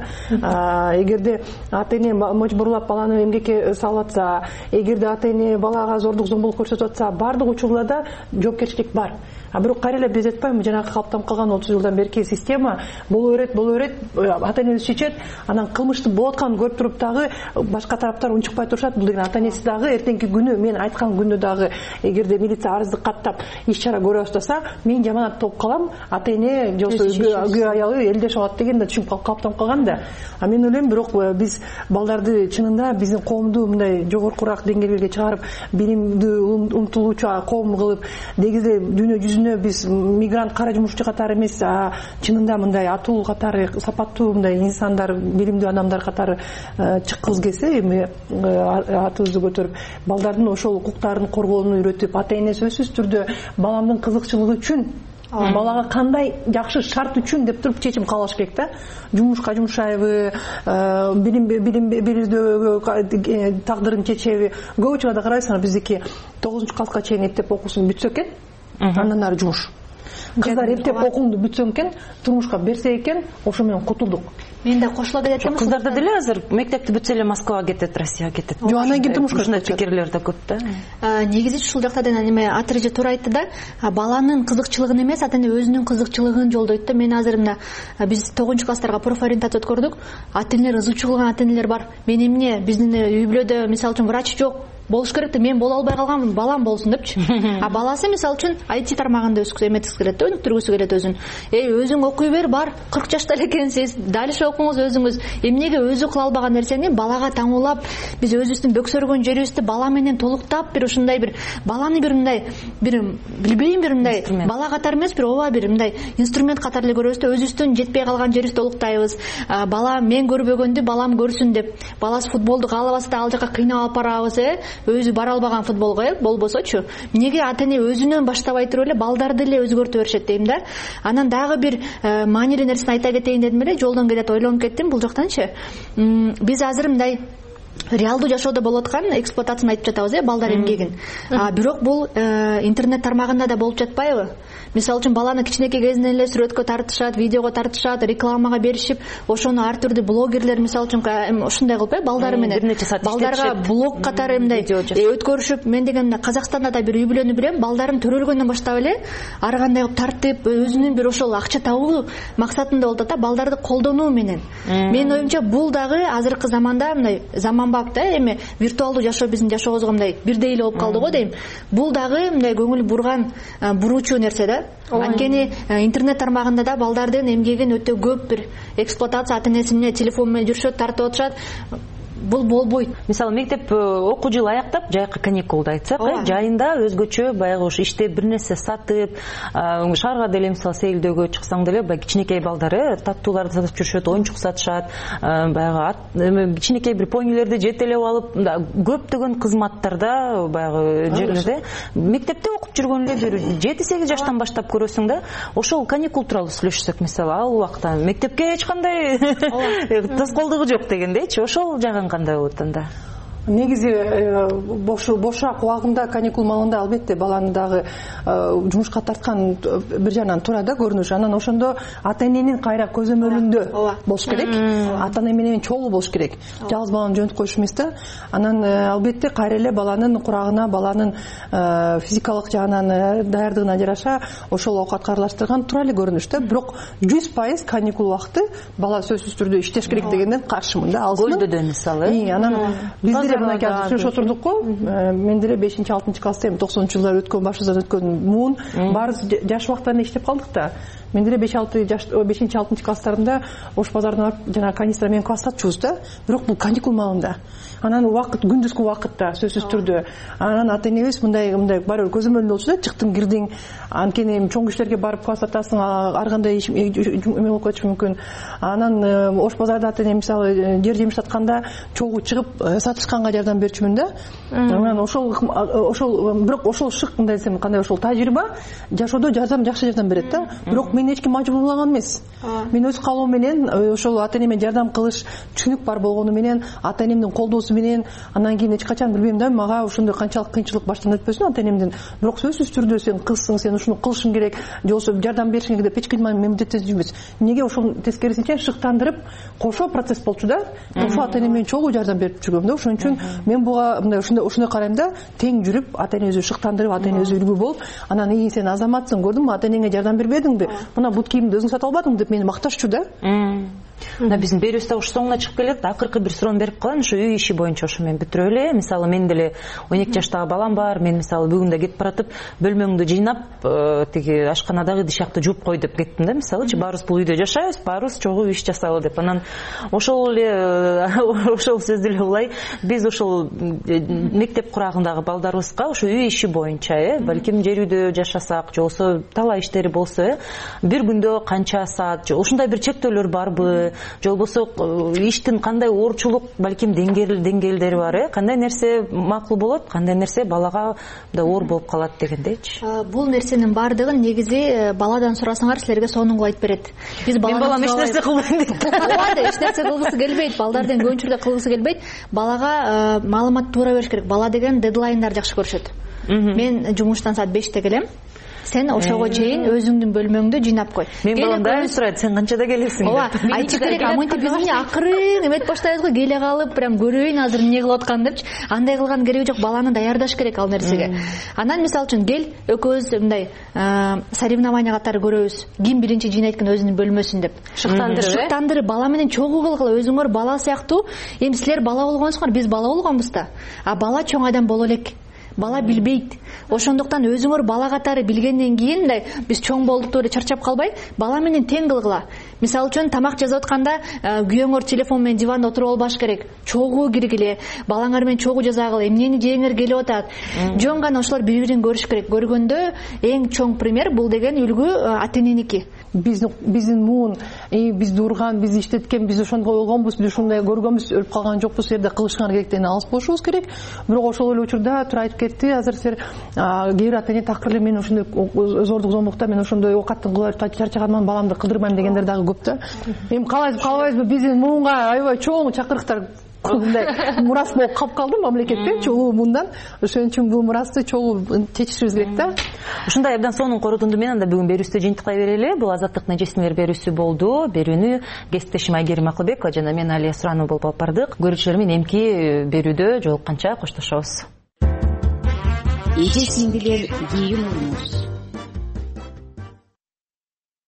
Эгерде ата-эне мажбурлап баланы эмгекке салып атса, эгерде ата-эне балага зордук зомбулук көрсөтүп атса, бардык учурларда жоопкерчилик бар. А бирок кайра эле биз айтпайбы, жанагы калыптан калган отуз жылдан берки система боло берет, боло берет, ата-эне чечет, анан кылмыштын болуп атканын көрүп туруп дагы башка тараптар унчукпай турушат. Бул деген ата-энеси дагы эртеңки күнү мен айткан күндө дагы эгерде милиция арызды каттап иш чара көрө баштаса, мен жаманат болуп калам, ата-эне жолсо күйөө аялы элдеш алат деген да түшүнүп калыптан калган да. А мен ойлойм, бирок биз балдарды чынында биздин коомду мындай жогоркураак деңгээлге чыгарып, билимди умтулуучу коом кылып, негизи дүйнө жүзүнө биз мигрант кара жумушчу катары эмес, чынында мындай атуу катары, сапаттуу мындай инсандар, билимдүү адамдар катары чыккыбыз келсе, эми атыбызды көтөрүп, балдардын ошол укуктарын коргоону үйрөтүп, ата-эне сөзсүз түрдө баламдын кызыкчылыгы үчүн, балага кандай жакшы шарт үчүн деп туруп чечим кабыл алыш керек да. Жумушка жумшайбы, билим билим берүүдө тагдырын чечеби? Көп учурда карайсыңар, биздики тогузунчу класска чейин эптеп окуусун бүтсө экен, андан ары жумуш. кыздар эптеп окуңду бүтсөң экен, турмушка берсе экен, ошо менен кутулдук. Мен да кошула кетет эмес. Кыздар да деле азыр мектепти бүтсө эле Москвага кетет, Россияга кетет. Жок, анан кийин турмушка ушундай пикирлер да көп да. Негизи ушул жакта да неме Атыржы туура айтты да, баланын кызыкчылыгын эмес, ата-эне өзүнүн кызыкчылыгын жолдойт да. Мен азыр мына биз тогузунчу класстарга профориентация өткөрдүк. Ата-энелер ызычуу кылган ата-энелер бар. Мен эмне биздин үй бүлөдө мисалы үчүн врач жок, болуш керек да, мен боло албай калганмын, балам болсун депчи. А баласы мисалы үчүн ай ти тармагында өскүсү эметкиси келет да, өнүктүргүсү келет өзүн. Эй, өзүң окуй бер, бар, кырк жашта эле экенсиз, дальше окуңуз өзүңүз. Эмнеге өзү кыла албаган нерсени балага таңуулап, биз өзүбүздүн бөксөргөн жерибизди бала менен толуктап, бир ушундай бир баланы бир мындай бир билбейм бир мындай бала катары эмес, бир ооба бир мындай инструмент катары эле көрөбүз да, өзүбүздүн жетпей калган жерибизди толуктайбыз. Бала мен көрбөгөндү балам көрсүн деп, баласы футболду каалабаса да ал жака кыйнап алып барабыз, э? Өзү бара албаган футболго, э, болбосочу. Эмнеге ата-эне өзүнөн баштабай туруп эле балдарды эле өзгөртө беришет дейм да. Анан дагы бир маанилүү нерсени айта кетейин дедим эле, жолдон келет ойлонуп кеттим бул жактанчы. Биз азыр мындай реалдуу жашоодо болуп аткан эксплуатацияны айтып жатабыз, э, балдар эмгегин. А бирок бул интернет тармагында да болуп жатпайбы? Мисалы үчүн баланы кичинекей кезинен эле сүрөткө тартышат, видеого тартышат, рекламага беришип, ошону ар түрдүү блогерлер мисалы үчүн ушундай кылып, э, балдары менен балдарга блог катары мындай өткөрүшүп, мен деген Казакстанда да бир үй бүлөнү билем, балдарын төрөлгөндөн баштап эле ар кандай кылып тартып, өзүнүн бир ошол акча табуу максатында болуп атат да, балдарды колдонуу менен. Менин оюмча бул дагы азыркы заманда мындай заманбап да, эми виртуалдуу жашоо биздин жашообузга мындай бирдей эле болуп калды го дейм. Бул дагы мындай көңүл бурган, буруучу нерсе да. Анткени интернет тармагында да балдардын эмгегин өтө көп бир эксплуатация, ата-энеси менен телефон менен жүрүшөт, тартып отурушат. Бул болбойт. Мисалы мектеп окуу жылы аяктап, жайкы каникулду айтсак, жайында өзгөчө баягы ушу иште бир нерсе сатып, шаарга деле мисалы сейилдөөгө чыксаң деле баягы кичинекей балдары таттууларды сатып жүрүшөт, оюнчук сатышат, баягы кичинекей бир понилерди жетелеп алып, көптөгөн кызматтарда баягы жерлерде мектепте окуп жүргөн эле бир жети сегиз жаштан баштап көрөсүң да. Ошол каникул тууралуу сүйлөшсөк, мисалы ал убакта мектепке эч кандай тоскоолдугу жок дегендейчи, ошол жагын кандай болот анда? Негизи бошак убагында, каникул маалында албетте баланы дагы жумушка тарткан бир жагынан туура да көрүнүш. Анан ошондо ата-эненин кайра көзөмөлүндө болуш керек. Ата-эне менен чогуу болуш керек. Жалгыз баланы жөнөтүп коюш эмес да. Анан албетте кайра эле баланын курагына, баланын физикалык жагынан даярдыгына жараша ошол оокатка аралаштырган туура эле көрүнүш да. Бирок жүз пайыз каникул убакыты бала сөзсүз түрдө иштеш керек дегенден каршымын да. Көлдө мисалы. Анан биздер мынакей сүйлөшүп отурдук го. Мен деле бешинчи алтынчы класста эми токсонунчу жылдары өткөн, башыбыздан өткөн муун баарыбыз жаш убактарында иштеп калдык да. Мен деле бешинчи алтынчы класстарымда Ош базарына барып жана канистра менен класстачубуз да. Бирок бул каникул маалында. Анан убакыт күндүзгү убакытта сөзсүз түрдө. Анан ата-энебиз мындай мындай баары көзөмөлүндө болчу да, чыктың кирдиң, анткени чоң кишилерге барып класстатасың, ар кандай эме болуп кетиши мүмкүн. Анан Ош базарда ата-эне мисалы жер жемиш сатканда чогуу чыгып сатышканга жардам берчүмүн да. Анан ошол ошол бирок ошол шык мындай десем кандай, ошол тажрыйба жашоодо жардам жакшы жардам берет да. Бирок мени эч ким мажбурлаган эмес. Мен өз каалоом менен ошол ата-энеме жардам кылыш түшүнүк бар болгону менен, ата-энемдин колдоосу менен, анан кийин эч качан билбейм да, мага ошондой канчалык кыйынчылык баштан өтпөсүн ата-энемдин. Бирок сөзсүз түрдө сен кызсың, сен ушуну кылышың керек, же болбосо жардам беришиң керек деп эч ким мамилеттениши эмес. Эмнеге ошол тескерисинче шыктандырып кошо процесс болчу да. Ошо ата-эне менен чогуу жардам берип жүргөм да. Ошон үчүн мен буга мындай ошондой ошондой карайм да, тең жүрүп, ата-эне өзү шыктандырып, ата-эне өзү үлгү болуп, анан ии сен азаматсың, көрдүңбү, ата-энеңе жардам бербедиңби? Мына бут кийимди өзүң сатып албадың деп мени макташчу да. Мына биздин берүүбүз да ушу соңуна чыгып келет. Акыркы бир суроону берип калайын, ушу үй иши боюнча ошо менен бүтүрө эле. Мисалы мен деле он эки жаштагы балам бар. Мен мисалы бүгүн да кетип баратып, бөлмөңдү жыйнап, тиги ашканадагы идиш акты жууп кой деп кеттим да. Мисалычы баарыбыз бул үйдө жашайбыз, баарыбыз чогуу иш жасайлы деп. Анан ошол эле ошол сөздү эле улай биз ошол мектеп курагындагы балдарыбызга ушу үй иши боюнча, э, балким жер үйдө жашасак, же болбосо талаа иштери болсо, э, бир күндө канча саат, же ушундай бир чектөөлөр барбы, же болбосо иштин кандай оорчулук балким деңгээлдери бар, э, кандай нерсе макул болот, кандай нерсе балага да оор болуп калат дегендейчи. Бул нерсенин баардыгын негизи баладан сурасаңар силерге сонун кылып айтып берет. Биз балам эч нерсе кылбайм дейт. Ооба, эч нерсе кылгысы келбейт, балдардын көбүнчүлүгү кылгысы келбейт. Балага маалымат туура бериш керек. Бала деген дедлайндар жакшы көрүшөт. Мен жумуштан саат беште келем. сен ошого чейин өзүңдүн бөлмөңдү жыйнап кой. Мен балам дайым сурайт, сен канчада келесиң? Ооба, айтыш керек, а мынтип биз эмне акырын эметип баштайбыз го, келе калып, прям көрөйүн азыр эмне кылып атканын депчи. Андай кылган кереги жок, баланы даярдаш керек ал нерсеге. Анан мисалы үчүн кел, экөөбүз мындай соревнование катары көрөбүз. Ким биринчи жыйнайт экен өзүнүн бөлмөсүн деп. Шыктандырып, шыктандырып бала менен чогуу кылгыла, өзүңөр бала сыяктуу. Эми силер бала болгонсуңар, биз бала болгонбуз да. А бала чоң адам боло элек. Бала билбейт. Ошондуктан өзүңөр бала катары билгенден кийин мындай биз чоң болдук деп эле чарчап калбай, бала менен тең кылгыла. Мисалы үчүн тамак жасап атканда күйөөңөр телефон менен диванда отуруп албаш керек. Чогуу киргиле, балаңар менен чогуу жазагыла, эмнени жеңер келип атат. Жөн гана ошолор бири-бирин көрүш керек. Көргөндө эң чоң пример бул деген үлгү ата-эненики. Биздин биздин муун, бизди урган, бизди иштеткен, биз ошондой болгонбуз, биз ушундай көргөнбүз, өлүп калган жокпуз, жерде кылышкан аракеттен алыс болушубуз керек. Бирок ошол эле учурда тура айтып кетти, азыр силер кээ бир ата-эне такыр эле мен ошондой зордук зомбулукта мен ошондой оокаттын кылып чарчаганман, баламды кыдырбайм дегендер дагы көп да. Эми калайбыз, калбайбызбы, биздин муунга аябай чоң чакырыктар мындай мурас болуп калып калды мамлекеттен, чогуу мындан. Ошон үчүн бул мурасты чогуу чечишибиз керек да. Ушундай абдан сонун корутунду менен анда бүгүн берүүбүздү жыйынтыклай берели. Бул Азаттыктын эжесиңер берүүсү болду. Берүүнү кесиптешим Айгерим Акылбекова жана мен Алия Суранова болуп алып бардык. Көрүүчүлөр менен эмки берүүдө жолукканча коштошобуз. Эже сиңдилер, кийим урмуз.